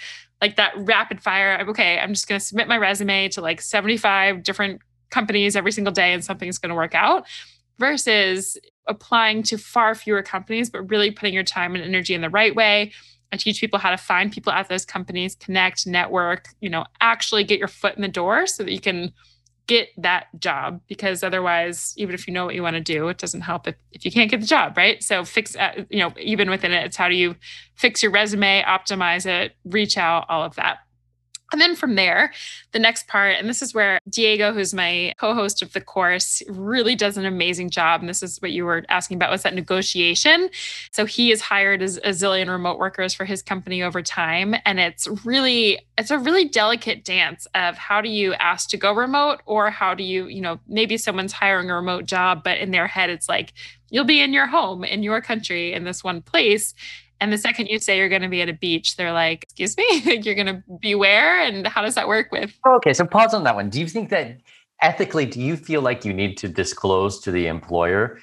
Speaker 4: like that rapid fire. Okay, I'm just going to submit my resume to like 75 different companies every single day and something's going to work out, versus applying to far fewer companies, but really putting your time and energy in the right way. I teach people how to find people at those companies, connect, network, actually get your foot in the door so that you can get that job. Because otherwise, even if you know what you want to do, it doesn't help if you can't get the job, right? So even within it, it's how do you fix your resume, optimize it, reach out, all of that. And then from there, the next part, and this is where Diego, who's my co-host of the course, really does an amazing job. And this is what you were asking about, was that negotiation. So he has hired a zillion remote workers for his company over time. And it's a really delicate dance of how do you ask to go remote, or how do you, maybe someone's hiring a remote job, but in their head, it's like, you'll be in your home, in your country, in this one place. And the second you say you're going to be at a beach, they're like, excuse me, you're going to be where? And how does that work with?
Speaker 3: Okay, so pause on that one. Do you think that ethically, do you feel like you need to disclose to the employer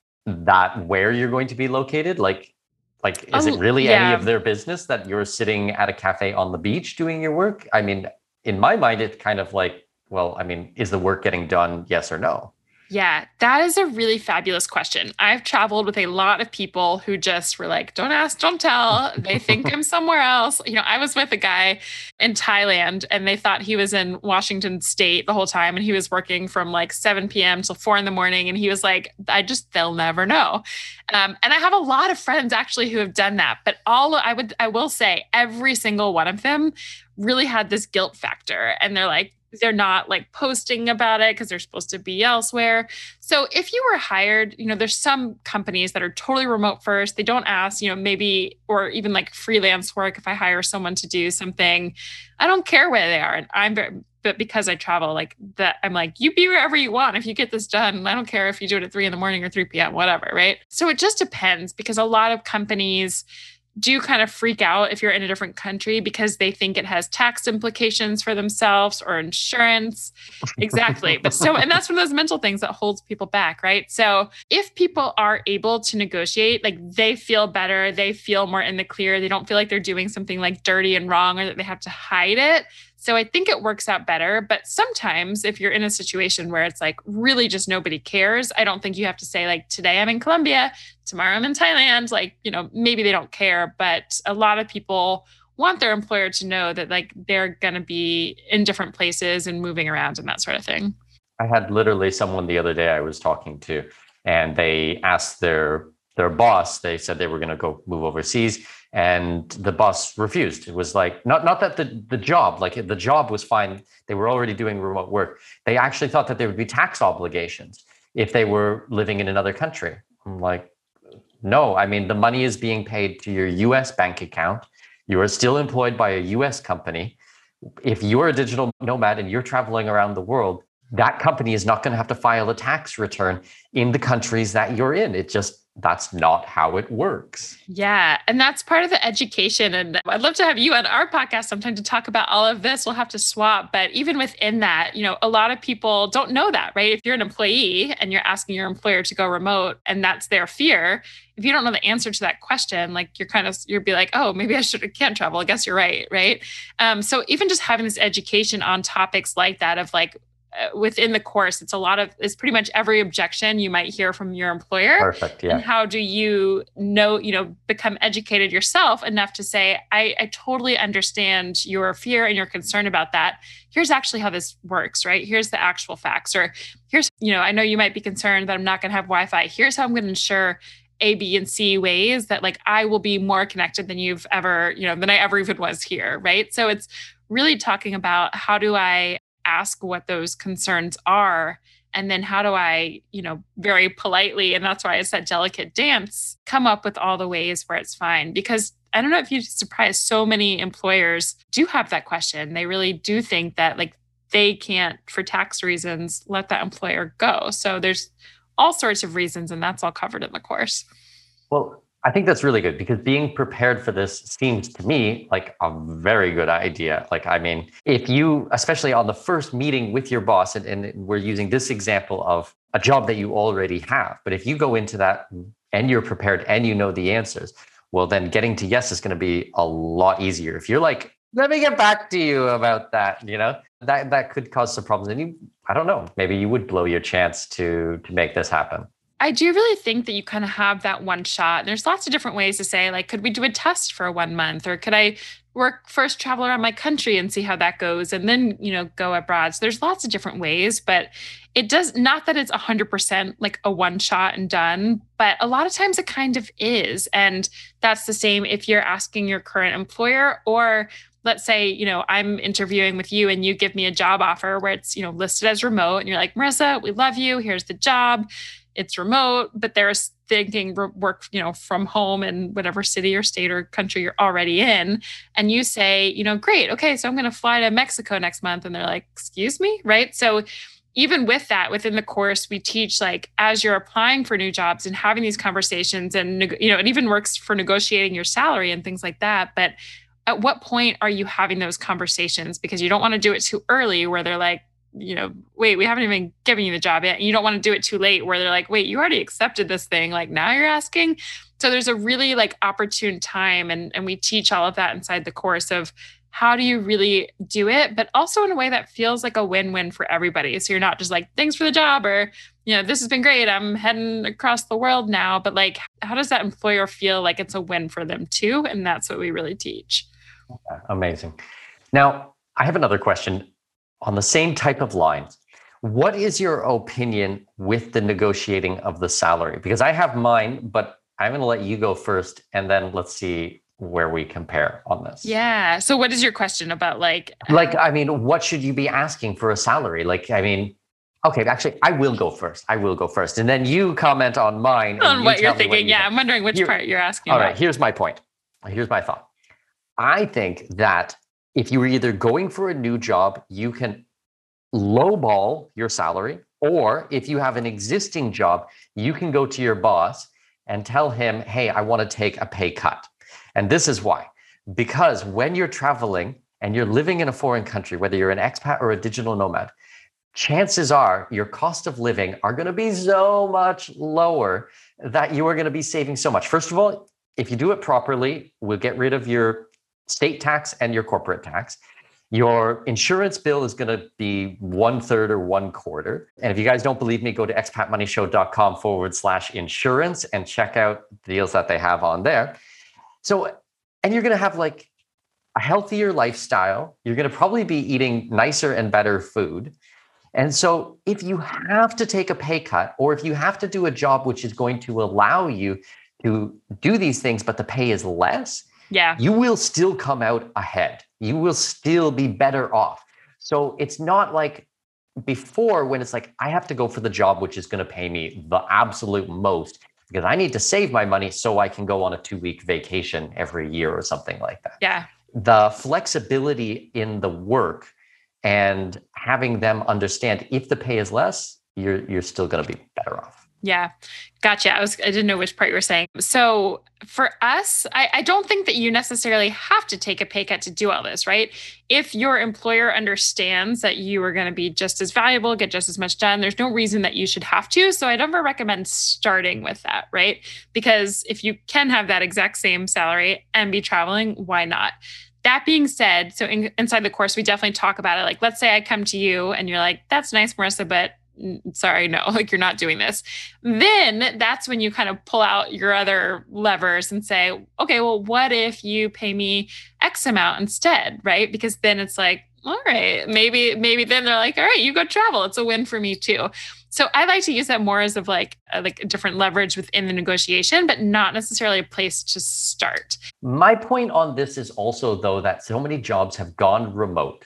Speaker 3: that where you're going to be located? Like is it really any of their business that you're sitting at a cafe on the beach doing your work? I mean, in my mind, it's kind of like, well, I mean, is the work getting done? Yes or no?
Speaker 4: Yeah, that is a really fabulous question. I've traveled with a lot of people who just were like, don't ask, don't tell. They think I'm somewhere else. I was with a guy in Thailand and they thought he was in Washington State the whole time. And he was working from like 7 p.m. till 4 a.m. And he was like, they'll never know. And I have a lot of friends actually who have done that. But I will say every single one of them really had this guilt factor. And they're not like posting about it because they're supposed to be elsewhere. So if you were hired, there's some companies that are totally remote first. They don't ask, maybe, or even like freelance work. If I hire someone to do something, I don't care where they are. And but because I travel like that, I'm like, you be wherever you want. If you get this done, I don't care if you do it at 3 a.m. or 3 p.m., whatever. Right. So it just depends, because a lot of companies do kind of freak out if you're in a different country because they think it has tax implications for themselves or insurance. Exactly. And that's one of those mental things that holds people back, right? So if people are able to negotiate, like they feel better, they feel more in the clear, they don't feel like they're doing something like dirty and wrong or that they have to hide it. So I think it works out better. But sometimes if you're in a situation where it's like really just nobody cares, I don't think you have to say like, today I'm in Colombia, tomorrow I'm in Thailand. Like, maybe they don't care, but a lot of people want their employer to know that like they're going to be in different places and moving around and that sort of thing.
Speaker 3: I had literally someone the other day I was talking to, and they asked their boss, they said they were going to go move overseas. And the boss refused. It was like, not that the job, like the job was fine. They were already doing remote work. They actually thought that there would be tax obligations if they were living in another country. I'm like, no, I mean, the money is being paid to your US bank account. You are still employed by a US company. If you're a digital nomad and you're traveling around the world, that company is not going to have to file a tax return in the countries that you're in. That's not how it works.
Speaker 4: Yeah. And that's part of the education. And I'd love to have you on our podcast sometime to talk about all of this. We'll have to swap. But even within that, a lot of people don't know that, right? If you're an employee and you're asking your employer to go remote and that's their fear, if you don't know the answer to that question, like you'll be like, oh, maybe I can't travel. I guess you're right. Right. So even just having this education on topics like that of like, within the course, it's pretty much every objection you might hear from your employer.
Speaker 3: Perfect. Yeah.
Speaker 4: And how do you become educated yourself enough to say, I totally understand your fear and your concern about that. Here's actually how this works, right? Here's the actual facts. Or here's, I know you might be concerned that I'm not going to have Wi-Fi. Here's how I'm going to ensure A, B, and C ways that like I will be more connected than you've ever, than I ever even was here. Right. So it's really talking about how do I ask what those concerns are. And then how do I, very politely, and that's why I said delicate dance, come up with all the ways where it's fine. Because I don't know if you'd be surprised, so many employers do have that question. They really do think that like they can't, for tax reasons, let that employer go. So there's all sorts of reasons, and that's all covered in the course.
Speaker 3: Well, I think that's really good, because being prepared for this seems to me like a very good idea. Like, I mean, if you, especially on the first meeting with your boss, and we're using this example of a job that you already have, but if you go into that and you're prepared and you know the answers, well, then getting to yes is going to be a lot easier. If you're like let me get back to you about that. That could cause some problems. And I don't know, maybe you would blow your chance to make this happen.
Speaker 4: I do really think that you kind of have that one shot. There's lots of different ways to say, like, could we do a test for 1 month? Or could I first travel around my country and see how that goes and then, go abroad? So there's lots of different ways, but it does not that it's 100% like a one shot and done, but a lot of times it kind of is. And that's the same if you're asking your current employer, or let's say, I'm interviewing with you and you give me a job offer where it's, listed as remote and you're like, Marissa, we love you. Here's the job. It's remote, but they're thinking work, from home in whatever city or state or country you're already in. And you say, great. Okay. So I'm going to fly to Mexico next month. And they're like, excuse me. Right. So even with that, within the course, we teach, like, as you're applying for new jobs and having these conversations and, it even works for negotiating your salary and things like that. But at what point are you having those conversations? Because you don't want to do it too early where they're like, wait, we haven't even given you the job yet. And you don't want to do it too late where they're like, wait, you already accepted this thing. Like, now you're asking. So there's a really opportune time. And we teach all of that inside the course of how do you really do it, but also in a way that feels like a win-win for everybody. So you're not just like, thanks for the job, or, this has been great, I'm heading across the world now. But like, how does that employer feel like it's a win for them too? And that's what we really teach.
Speaker 3: Amazing. Now, I have another question on the same type of lines. What is your opinion with the negotiating of the salary? Because I have mine, but I'm going to let you go first, and then let's see where we compare on this.
Speaker 4: Yeah. So what is your question about
Speaker 3: what should you be asking for a salary? Okay, actually, I will go first. And then you comment on mine.
Speaker 4: On what you're thinking. Yeah. I'm wondering which part you're asking about.
Speaker 3: All right. Here's my point. Here's my thought. I think that if you were either going for a new job, you can lowball your salary, or if you have an existing job, you can go to your boss and tell him, hey, I want to take a pay cut. And this is why. Because when you're traveling and you're living in a foreign country, whether you're an expat or a digital nomad, chances are your cost of living are going to be so much lower that you are going to be saving so much. First of all, if you do it properly, we'll get rid of your state tax and your corporate tax. Your insurance bill is going to be 1/3 or 1/4. And if you guys don't believe me, go to expatmoneyshow.com/insurance and check out the deals that they have on there. So, and you're going to have like a healthier lifestyle. You're going to probably be eating nicer and better food. And so if you have to take a pay cut, or if you have to do a job which is going to allow you to do these things, but the pay is less, you will still come out ahead. You will still be better off. So it's not like before when it's like, I have to go for the job which is going to pay me the absolute most because I need to save my money so I can go on a 2-week vacation every year or something like that.
Speaker 4: Yeah.
Speaker 3: The flexibility in the work and having them understand if the pay is less, you're still going to be better off.
Speaker 4: Yeah. Gotcha. I didn't know which part you were saying. So for us, I don't think that you necessarily have to take a pay cut to do all this, right? If your employer understands that you are going to be just as valuable, get just as much done, there's no reason that you should have to. So I never recommend starting with that, right? Because if you can have that exact same salary and be traveling, why not? That being said, so inside the course, we definitely talk about it. Like, let's say I come to you and you're like, that's nice, Marissa, but sorry, no, like you're not doing this. Then that's when you kind of pull out your other levers and say, okay, well, what if you pay me X amount instead, right? Because then it's like, all right, maybe then they're like, all right, you go travel. It's a win for me too. So I like to use that more as of like a different leverage within the negotiation, but not necessarily a place to start.
Speaker 3: My point on this is also, though, that so many jobs have gone remote.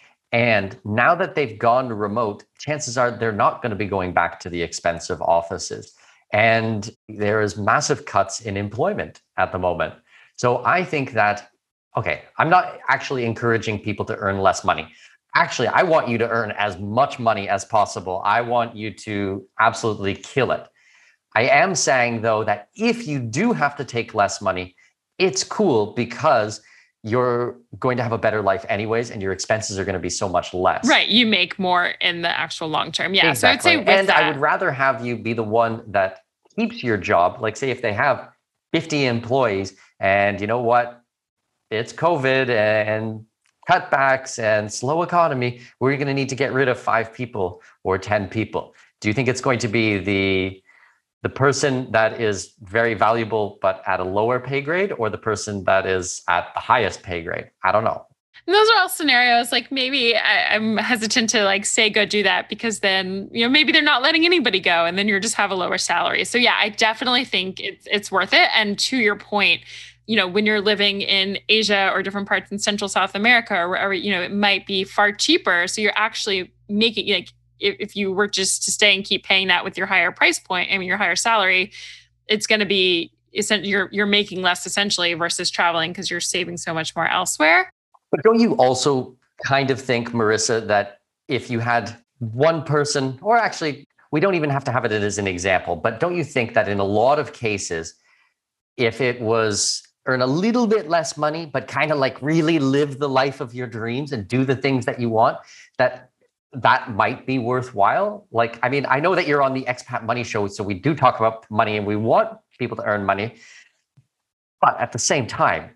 Speaker 3: And now that they've gone remote, chances are they're not going to be going back to the expensive offices. And there is massive cuts in employment at the moment. So I think that, okay, I'm not actually encouraging people to earn less money. Actually, I want you to earn as much money as possible. I want you to absolutely kill it. I am saying, though, that if you do have to take less money, it's cool because you're going to have a better life anyways, and your expenses are going to be so much less.
Speaker 4: Right. You make more in the actual long term. Yeah.
Speaker 3: Exactly.
Speaker 4: So I'd say
Speaker 3: I would rather have you be the one that keeps your job. Like, say if they have 50 employees and you know what, it's COVID and cutbacks and slow economy, we're going to need to get rid of 5 people or 10 people. Do you think it's going to be the person that is very valuable but at a lower pay grade, or the person that is at the highest pay grade? I don't know.
Speaker 4: And those are all scenarios. Like maybe I'm hesitant to like say go do that, because then, maybe they're not letting anybody go and then you just have a lower salary. So yeah, I definitely think it's worth it. And to your point, when you're living in Asia or different parts in Central South America or wherever, it might be far cheaper. So you're actually making, like, if you were just to stay and keep paying that with your higher price point, your higher salary, it's going to be, you're making less essentially versus traveling because you're saving so much more elsewhere.
Speaker 3: But don't you also kind of think, Marissa, that if you had one person, or actually, we don't even have to have it as an example, but don't you think that in a lot of cases, if it was earn a little bit less money, but kind of like really live the life of your dreams and do the things that you want, that might be worthwhile? Like, I know that you're on the Expat Money Show, so we do talk about money and we want people to earn money. But at the same time,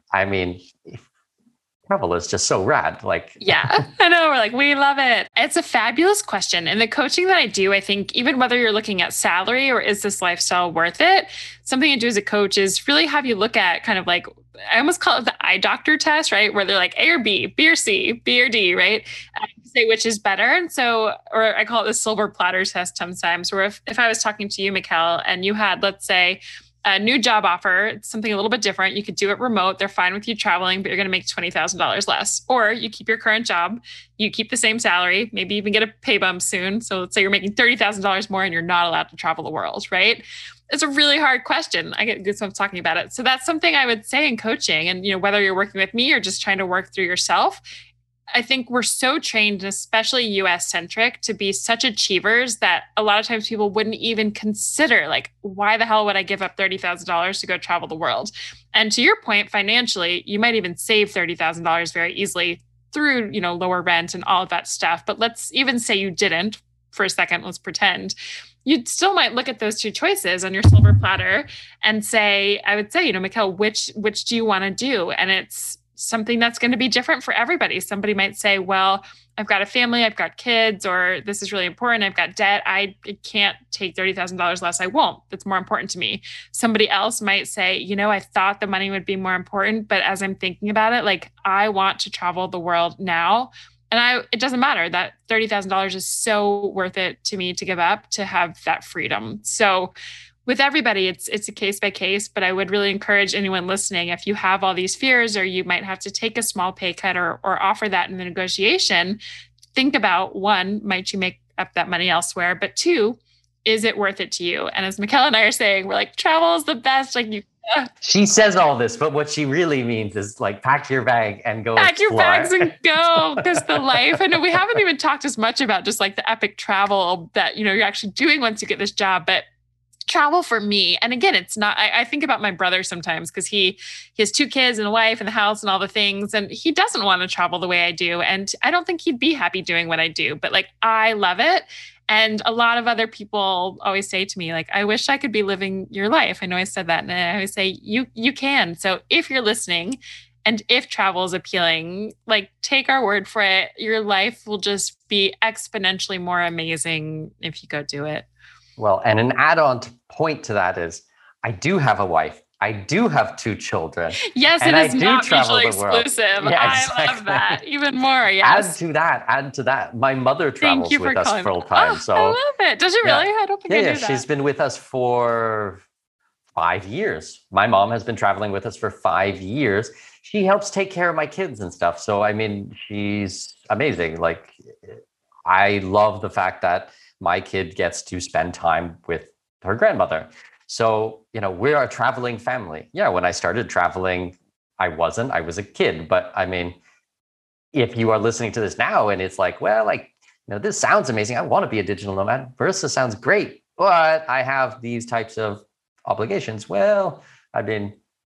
Speaker 3: travel is just so rad.
Speaker 4: Yeah, I know. We're like, we love it. It's a fabulous question. And the coaching that I do, I think even whether you're looking at salary or is this lifestyle worth it, something I do as a coach is really have you look at kind of like, I almost call it the eye doctor test, right? Where they're like A or B, B or C, B or D, right? Say which is better. And so, or I call it the silver platter test sometimes, where if I was talking to you, Mikkel, and you had, let's say, a new job offer, it's something a little bit different. You could do it remote. They're fine with you traveling, but you're going to make $20,000 less. Or you keep your current job, you keep the same salary, maybe even get a pay bump soon. So let's say you're making $30,000 more and you're not allowed to travel the world, right? It's a really hard question. I get goosebumps talking about it. So that's something I would say in coaching. And, whether you're working with me or just trying to work through yourself, I think we're so trained, especially US centric, to be such achievers that a lot of times people wouldn't even consider, like, why the hell would I give up $30,000 to go travel the world? And to your point, financially, you might even save $30,000 very easily through, lower rent and all of that stuff. But let's even say you didn't for a second, let's pretend. You still might look at those two choices on your silver platter and say, I would say, Mikkel, which do you want to do? And it's something that's going to be different for everybody. Somebody might say, well, I've got a family, I've got kids, or this is really important, I've got debt, I can't take $30,000 less, I won't. That's more important to me. Somebody else might say, I thought the money would be more important, but as I'm thinking about it, like, I want to travel the world now. And it doesn't matter, that $30,000 is so worth it to me to give up to have that freedom. So with everybody, it's a case by case, but I would really encourage anyone listening, if you have all these fears or you might have to take a small pay cut or offer that in the negotiation, think about, one, might you make up that money elsewhere? But two, is it worth it to you? And as Mikkel and I are saying, we're like, travel is the best.
Speaker 3: She says all this, but what she really means is like, pack your bag and go
Speaker 4: Pack
Speaker 3: explore.
Speaker 4: your bags and go, because the life. I know we haven't even talked as much about just like the epic travel that, you're actually doing once you get this job, but travel for me. And again, it's not, I think about my brother sometimes because he has 2 kids and a wife and the house and all the things. And he doesn't want to travel the way I do. And I don't think he'd be happy doing what I do, but like, I love it. And a lot of other people always say to me, like, I wish I could be living your life. I know I said that. And I always say, you can. So if you're listening and if travel is appealing, like, take our word for it. Your life will just be exponentially more amazing if you go do it.
Speaker 3: Well, and an add-on point to that is, I do have a wife. I do have 2 children.
Speaker 4: Yes,
Speaker 3: and
Speaker 4: it is
Speaker 3: I do
Speaker 4: not
Speaker 3: travel
Speaker 4: mutually
Speaker 3: the world.
Speaker 4: exclusive.
Speaker 3: Yeah,
Speaker 4: exactly. I love that even more. Yes.
Speaker 3: Add to that. My mother travels with us full time.
Speaker 4: Oh, I love it. Does she really? I don't think I knew that.
Speaker 3: She's been with us for 5 years. My mom has been traveling with us for 5 years. She helps take care of my kids and stuff. So, she's amazing. Like, I love the fact that my kid gets to spend time with her grandmother. So, we're a traveling family. Yeah, when I started traveling, I was a kid. But if you are listening to this now and it's like, well, this sounds amazing. I want to be a digital nomad. Marissa sounds great, but I have these types of obligations. Well,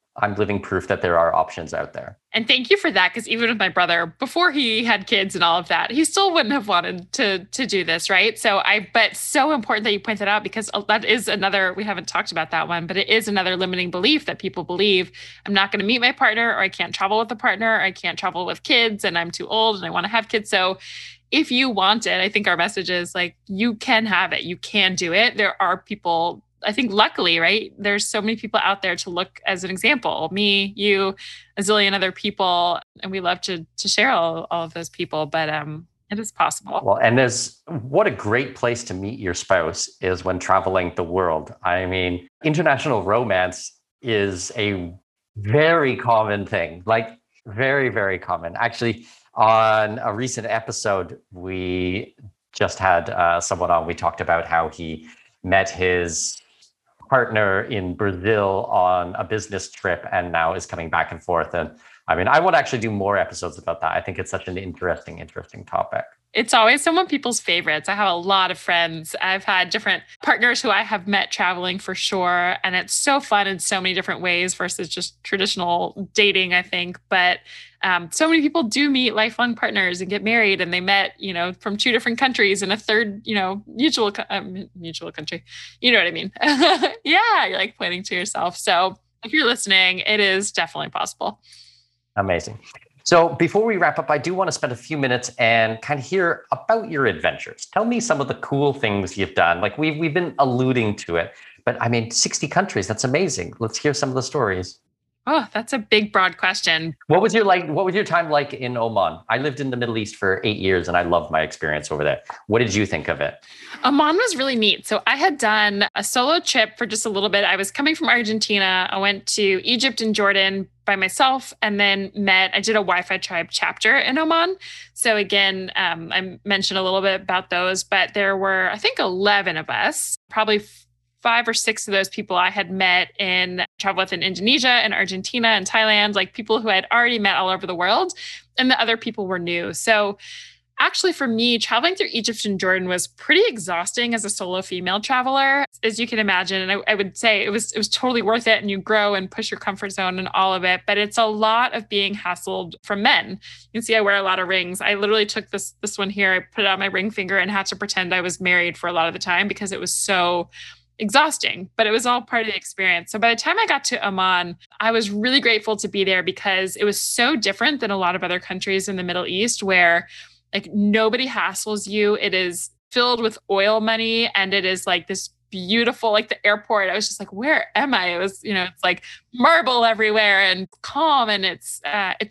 Speaker 3: I'm living proof that there are options out there.
Speaker 4: And thank you for that, because even with my brother, before he had kids and all of that, he still wouldn't have wanted to do this, right? But so important that you point that out, because that is another, we haven't talked about that one, but it is another limiting belief that people believe, I'm not going to meet my partner, or I can't travel with a partner, or I can't travel with kids, and I'm too old and I want to have kids. So if you want it, I think our message is like, you can have it, you can do it. There are people, I think luckily, right? There's so many people out there to look as an example. Me, you, a zillion other people. And we love to share all of those people, but it is possible.
Speaker 3: Well, and what a great place to meet your spouse is when traveling the world. I mean, international romance is a very common thing, like very, very common. Actually, on a recent episode, we just had someone on, we talked about how he met his partner in Brazil on a business trip and now is coming back and forth. And I mean, I want to actually do more episodes about that. I think it's such an interesting topic.
Speaker 4: It's always some of people's favorites. I have a lot of friends. I've had different partners who I have met traveling for sure. And it's so fun in so many different ways versus just traditional dating, I think. But so many people do meet lifelong partners and get married, and they met, from 2 different countries and a third, mutual country. You know what I mean? Yeah, you're like pointing to yourself. So if you're listening, it is definitely possible.
Speaker 3: Amazing. So before we wrap up, I do want to spend a few minutes and kind of hear about your adventures. Tell me some of the cool things you've done. Like we've been alluding to it, but I mean, 60 countries, that's amazing. Let's hear some of the stories.
Speaker 4: Oh, that's a big, broad question.
Speaker 3: What was your time like in Oman? I lived in the Middle East for 8 years and I loved my experience over there. What did you think of it?
Speaker 4: Oman was really neat. So I had done a solo trip for just a little bit. I was coming from Argentina. I went to Egypt and Jordan by myself, and then I did a Wi-Fi Tribe chapter in Oman. So again, I mentioned a little bit about those, but there were, I think, 11 of us, probably 5 or 6 of those people I had met in travel with in Indonesia and Argentina and Thailand, like people who I had already met all over the world. And the other people were new. So actually for me, traveling through Egypt and Jordan was pretty exhausting as a solo female traveler, as you can imagine. And I would say it was totally worth it. And you grow and push your comfort zone and all of it. But it's a lot of being hassled from men. You can see I wear a lot of rings. I literally took this one here, I put it on my ring finger and had to pretend I was married for a lot of the time because it was so exhausting, but it was all part of the experience. So by the time I got to Oman, I was really grateful to be there because it was so different than a lot of other countries in the Middle East where like nobody hassles you. It is filled with oil money and it is like this beautiful, like the airport. I was just like, where am I? It was, it's like marble everywhere and calm, and it's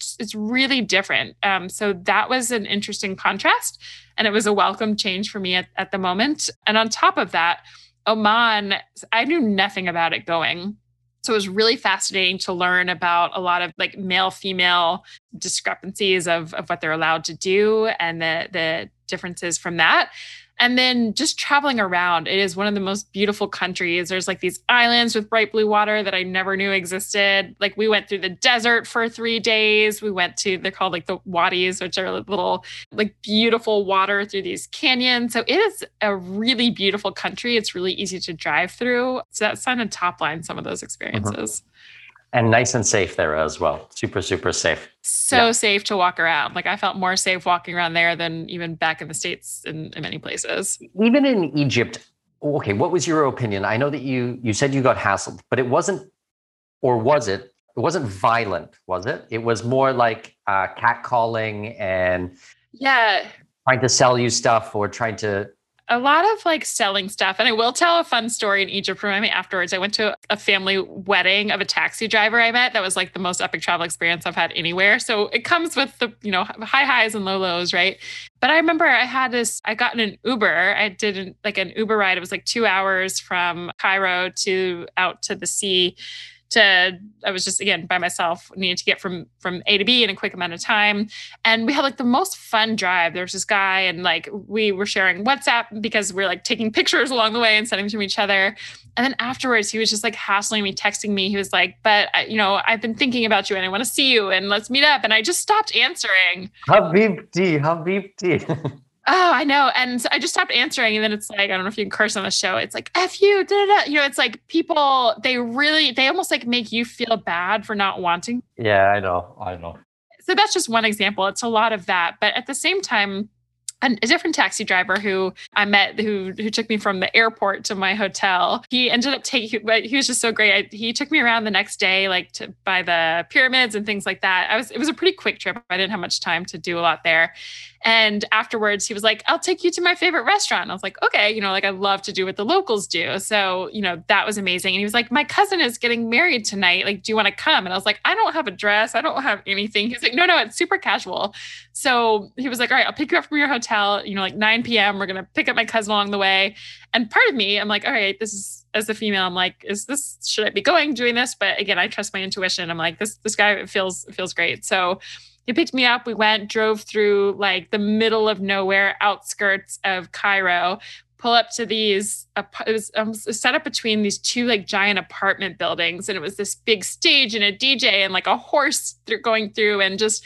Speaker 4: really different. So that was an interesting contrast, and it was a welcome change for me at the moment. And on top of that, Oman, I knew nothing about it going. So it was really fascinating to learn about a lot of like male-female discrepancies of what they're allowed to do and the differences from that. And then just traveling around, it is one of the most beautiful countries. There's like these islands with bright blue water that I never knew existed. Like we went through the desert for 3 days. We went to, they're called like the wadis, which are little like beautiful water through these canyons. So it is a really beautiful country. It's really easy to drive through. So that's kind of top line some of those experiences.
Speaker 3: Mm-hmm. And nice and safe there as well. Super, super safe.
Speaker 4: So safe to walk around. Like I felt more safe walking around there than even back in the States in many places.
Speaker 3: Even in Egypt, okay, what was your opinion? I know that you said you got hassled, but it wasn't, or was it? It wasn't violent, was it? It was more like catcalling and trying to sell you stuff or trying to...
Speaker 4: A lot of like selling stuff. And I will tell a fun story in Egypt. Remind me afterwards. I went to a family wedding of a taxi driver I met. That was like the most epic travel experience I've had anywhere. So it comes with the, high highs and low lows, right? But I remember I got in an Uber. I did an Uber ride. It was like 2 hours from Cairo out to the sea. I was just, again, by myself, needed to get from A to B in a quick amount of time. And we had like the most fun drive. There was this guy and like we were sharing WhatsApp because we're like taking pictures along the way and sending them to each other. And then afterwards, he was just like hassling me, texting me. He was like, but I've been thinking about you and I want to see you and let's meet up. And I just stopped answering.
Speaker 3: Habibti.
Speaker 4: Oh, I know. And so I just stopped answering. And then it's like, I don't know if you can curse on the show. It's like, F you, da, da, da. You know, it's like people, they almost like make you feel bad for not wanting.
Speaker 3: Yeah, I know.
Speaker 4: So that's just one example. It's a lot of that. But at the same time, a different taxi driver who I met who took me from the airport to my hotel, he ended up he was just so great. He took me around the next day, like to by the pyramids and things like that. It was a pretty quick trip. I didn't have much time to do a lot there. And afterwards he was like, I'll take you to my favorite restaurant. And I was like, okay, you know, like I love to do what the locals do. So, you know, that was amazing. And he was like, my cousin is getting married tonight. Like, do you want to come? And I was like, I don't have a dress. I don't have anything. He's like, no, it's super casual. So he was like, all right, I'll pick you up from your hotel, you know, like 9 p.m. We're going to pick up my cousin along the way. And part of me, I'm like, all right, this is, as a female, I'm like, should I be doing this? But again, I trust my intuition. I'm like, this guy feels great. So he picked me up. We drove through like the middle of nowhere, outskirts of Cairo, pull up to these, it was set up between these two like giant apartment buildings. And it was this big stage and a DJ and like a horse going through and just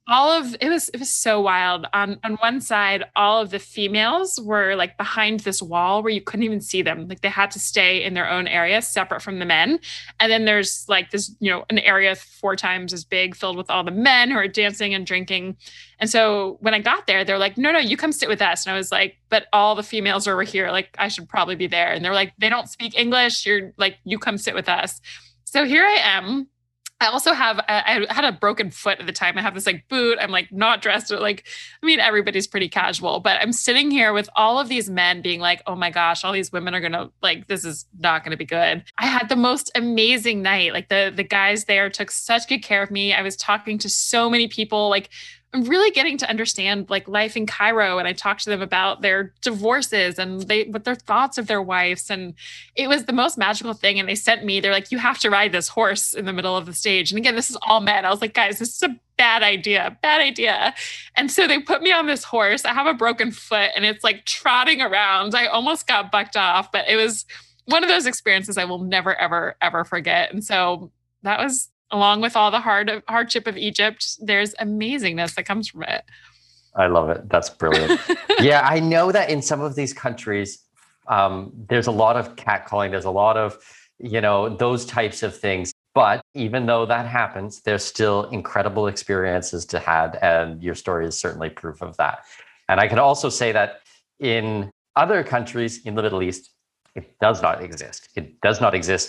Speaker 4: it was so wild. On one side, all of the females were like behind this wall where you couldn't even see them. Like they had to stay in their own area separate from the men. And then there's like this, you know, an area 4 times as big filled with all the men who are dancing and drinking. And so when I got there, they're like, no, you come sit with us. And I was like, but all the females are over here. Like I should probably be there. And they're like, they don't speak English. You're like, you come sit with us. So here I am. I also I had a broken foot at the time. I have this like boot. I'm like not dressed. Like, I mean, everybody's pretty casual, but I'm sitting here with all of these men being like, oh my gosh, all these women are going to like, this is not going to be good. I had the most amazing night. Like the guys there took such good care of me. I was talking to so many people, like I'm really getting to understand like life in Cairo. And I talked to them about their divorces and what their thoughts of their wives. And it was the most magical thing. And they're like, you have to ride this horse in the middle of the stage. And again, this is all men. I was like, guys, this is a bad idea. And so they put me on this horse. I have a broken foot and it's like trotting around. I almost got bucked off, but it was one of those experiences I will never, ever, ever forget. And so that was, along with all the hardship of Egypt, there's amazingness that comes from it.
Speaker 3: I love it. That's brilliant. Yeah, I know that in some of these countries, there's a lot of catcalling. There's a lot of, you know, those types of things. But even though that happens, there's still incredible experiences to have. And your story is certainly proof of that. And I can also say that in other countries in the Middle East, it does not exist. It does not exist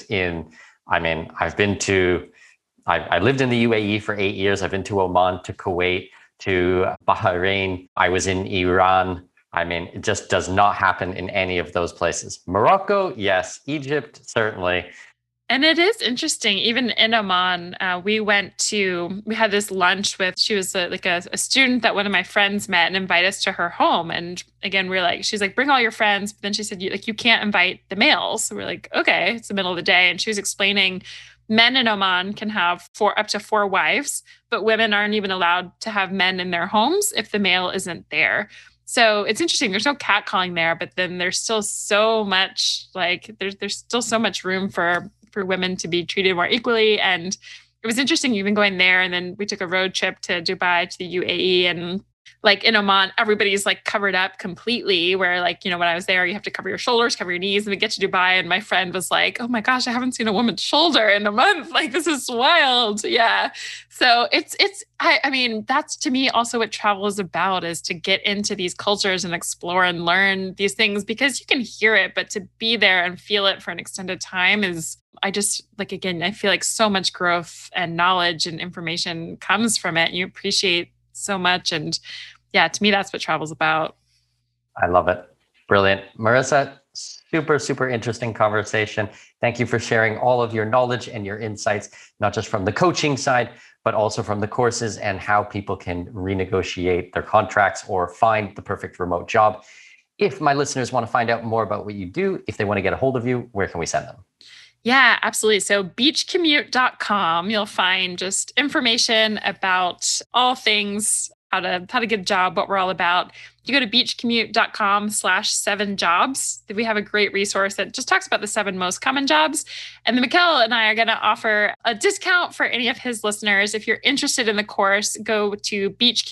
Speaker 3: I lived in the UAE for 8 years. I've been to Oman, to Kuwait, to Bahrain. I was in Iran. I mean, it just does not happen in any of those places. Morocco, yes. Egypt, certainly.
Speaker 4: And it is interesting, even in Oman, we had this lunch with, she was a student that one of my friends met and invited us to her home. And again, she's like, bring all your friends. But then she said, you can't invite the males. So we're like, okay, it's the middle of the day. And she was explaining men in Oman can have up to 4 wives, but women aren't even allowed to have men in their homes if the male isn't there. So it's interesting. There's no catcalling there, but then there's still so much there's still so much room for women to be treated more equally. And it was interesting even going there. And then we took a road trip to Dubai, to the UAE, and like in Oman, everybody's like covered up completely, where like, you know, when I was there, you have to cover your shoulders, cover your knees. And we get to Dubai and my friend was like, oh my gosh, I haven't seen a woman's shoulder in a month. Like, this is wild. Yeah. So I mean, that's to me also what travel is about, is to get into these cultures and explore and learn these things, because you can hear it, but to be there and feel it for an extended time is, I feel like so much growth and knowledge and information comes from it. And you appreciate so much. And yeah, to me, that's what travel's about.
Speaker 3: I love it. Brilliant. Marissa, super, super interesting conversation. Thank you for sharing all of your knowledge and your insights, not just from the coaching side, but also from the courses and how people can renegotiate their contracts or find the perfect remote job. If my listeners want to find out more about what you do, if they want to get a hold of you, where can we send them?
Speaker 4: Yeah, absolutely. So beachcommute.com, you'll find just information about all things how to get a job, what we're all about, you go to beachcommute.com/7jobs. We have a great resource that just talks about the 7 most common jobs. And then Mikkel and I are going to offer a discount for any of his listeners. If you're interested in the course, go to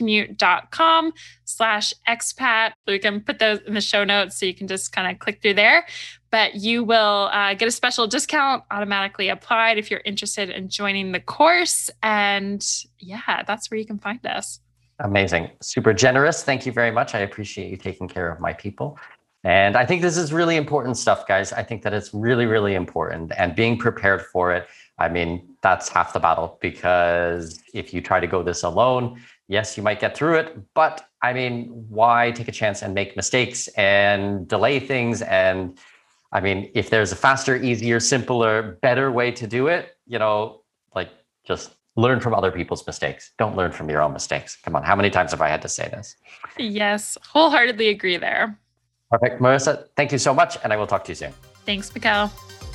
Speaker 4: beachcommute.com/expat. We can put those in the show notes so you can just kind of click through there. But you will get a special discount automatically applied if you're interested in joining the course. And yeah, that's where you can find us.
Speaker 3: Amazing. Super generous. Thank you very much. I appreciate you taking care of my people. And I think this is really important stuff, guys. I think that it's really, really important. And being prepared for it, I mean, that's half the battle, because if you try to go this alone, yes, you might get through it. But I mean, why take a chance and make mistakes and delay things? And I mean, if there's a faster, easier, simpler, better way to do it, just learn from other people's mistakes. Don't learn from your own mistakes. Come on. How many times have I had to say this?
Speaker 4: Yes, wholeheartedly agree there.
Speaker 3: Perfect. Marissa, thank you so much. And I will talk to you soon.
Speaker 4: Thanks, Mikkel.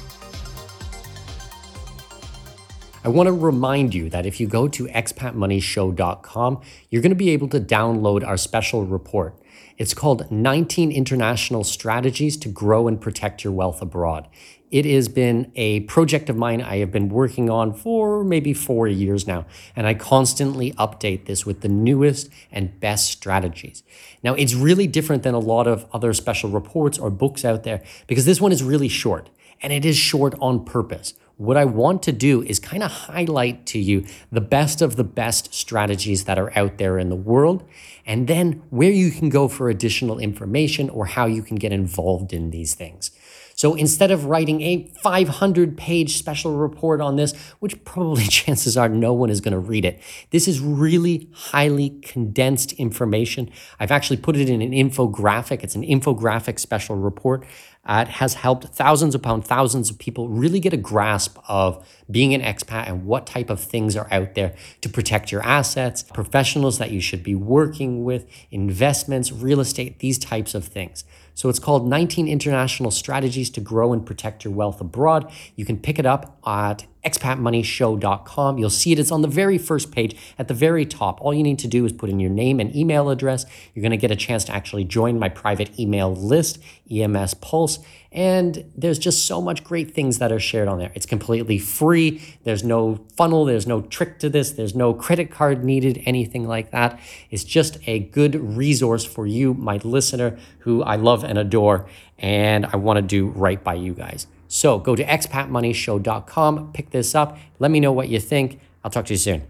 Speaker 1: I want to remind you that if you go to expatmoneyshow.com, you're going to be able to download our special report. It's called 19 International Strategies to Grow and Protect Your Wealth Abroad. It has been a project of mine I have been working on for maybe 4 years now, and I constantly update this with the newest and best strategies. Now, it's really different than a lot of other special reports or books out there because this one is really short, and it is short on purpose. What I want to do is kind of highlight to you the best of the best strategies that are out there in the world, and then where you can go for additional information or how you can get involved in these things. So instead of writing a 500-page special report on this, which probably chances are no one is going to read it, this is really highly condensed information. I've actually put it in an infographic. It's an infographic special report. It has helped thousands upon thousands of people really get a grasp of being an expat and what type of things are out there to protect your assets, professionals that you should be working with, investments, real estate, these types of things. So it's called 19 International Strategies to Grow and Protect Your Wealth Abroad. You can pick it up at expatmoneyshow.com. You'll see it. It's on the very first page at the very top. All you need to do is put in your name and email address. You're going to get a chance to actually join my private email list, EMS Pulse. And there's just so much great things that are shared on there. It's completely free. There's no funnel. There's no trick to this. There's no credit card needed, anything like that. It's just a good resource for you, my listener, who I love and adore, and I want to do right by you guys. So go to expatmoneyshow.com, pick this up. Let me know what you think. I'll talk to you soon.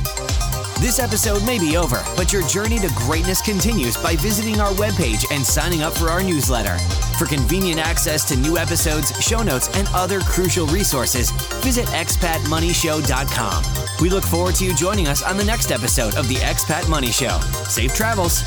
Speaker 2: This episode may be over, but your journey to greatness continues by visiting our webpage and signing up for our newsletter. For convenient access to new episodes, show notes, and other crucial resources, visit expatmoneyshow.com. We look forward to you joining us on the next episode of the Expat Money Show. Safe travels.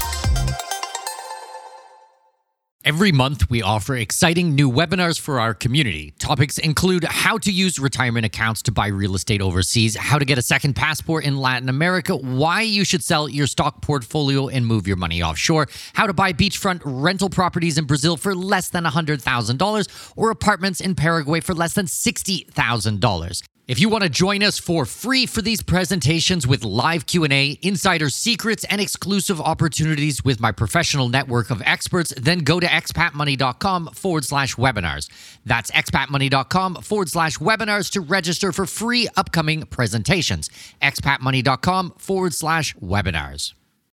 Speaker 5: Every month, we offer exciting new webinars for our community. Topics include how to use retirement accounts to buy real estate overseas, how to get a second passport in Latin America, why you should sell your stock portfolio and move your money offshore, how to buy beachfront rental properties in Brazil for less than $100,000, or apartments in Paraguay for less than $60,000. If you want to join us for free for these presentations with live Q&A, insider secrets, and exclusive opportunities with my professional network of experts, then go to expatmoney.com/webinars. That's expatmoney.com/webinars to register for free upcoming presentations. expatmoney.com/webinars.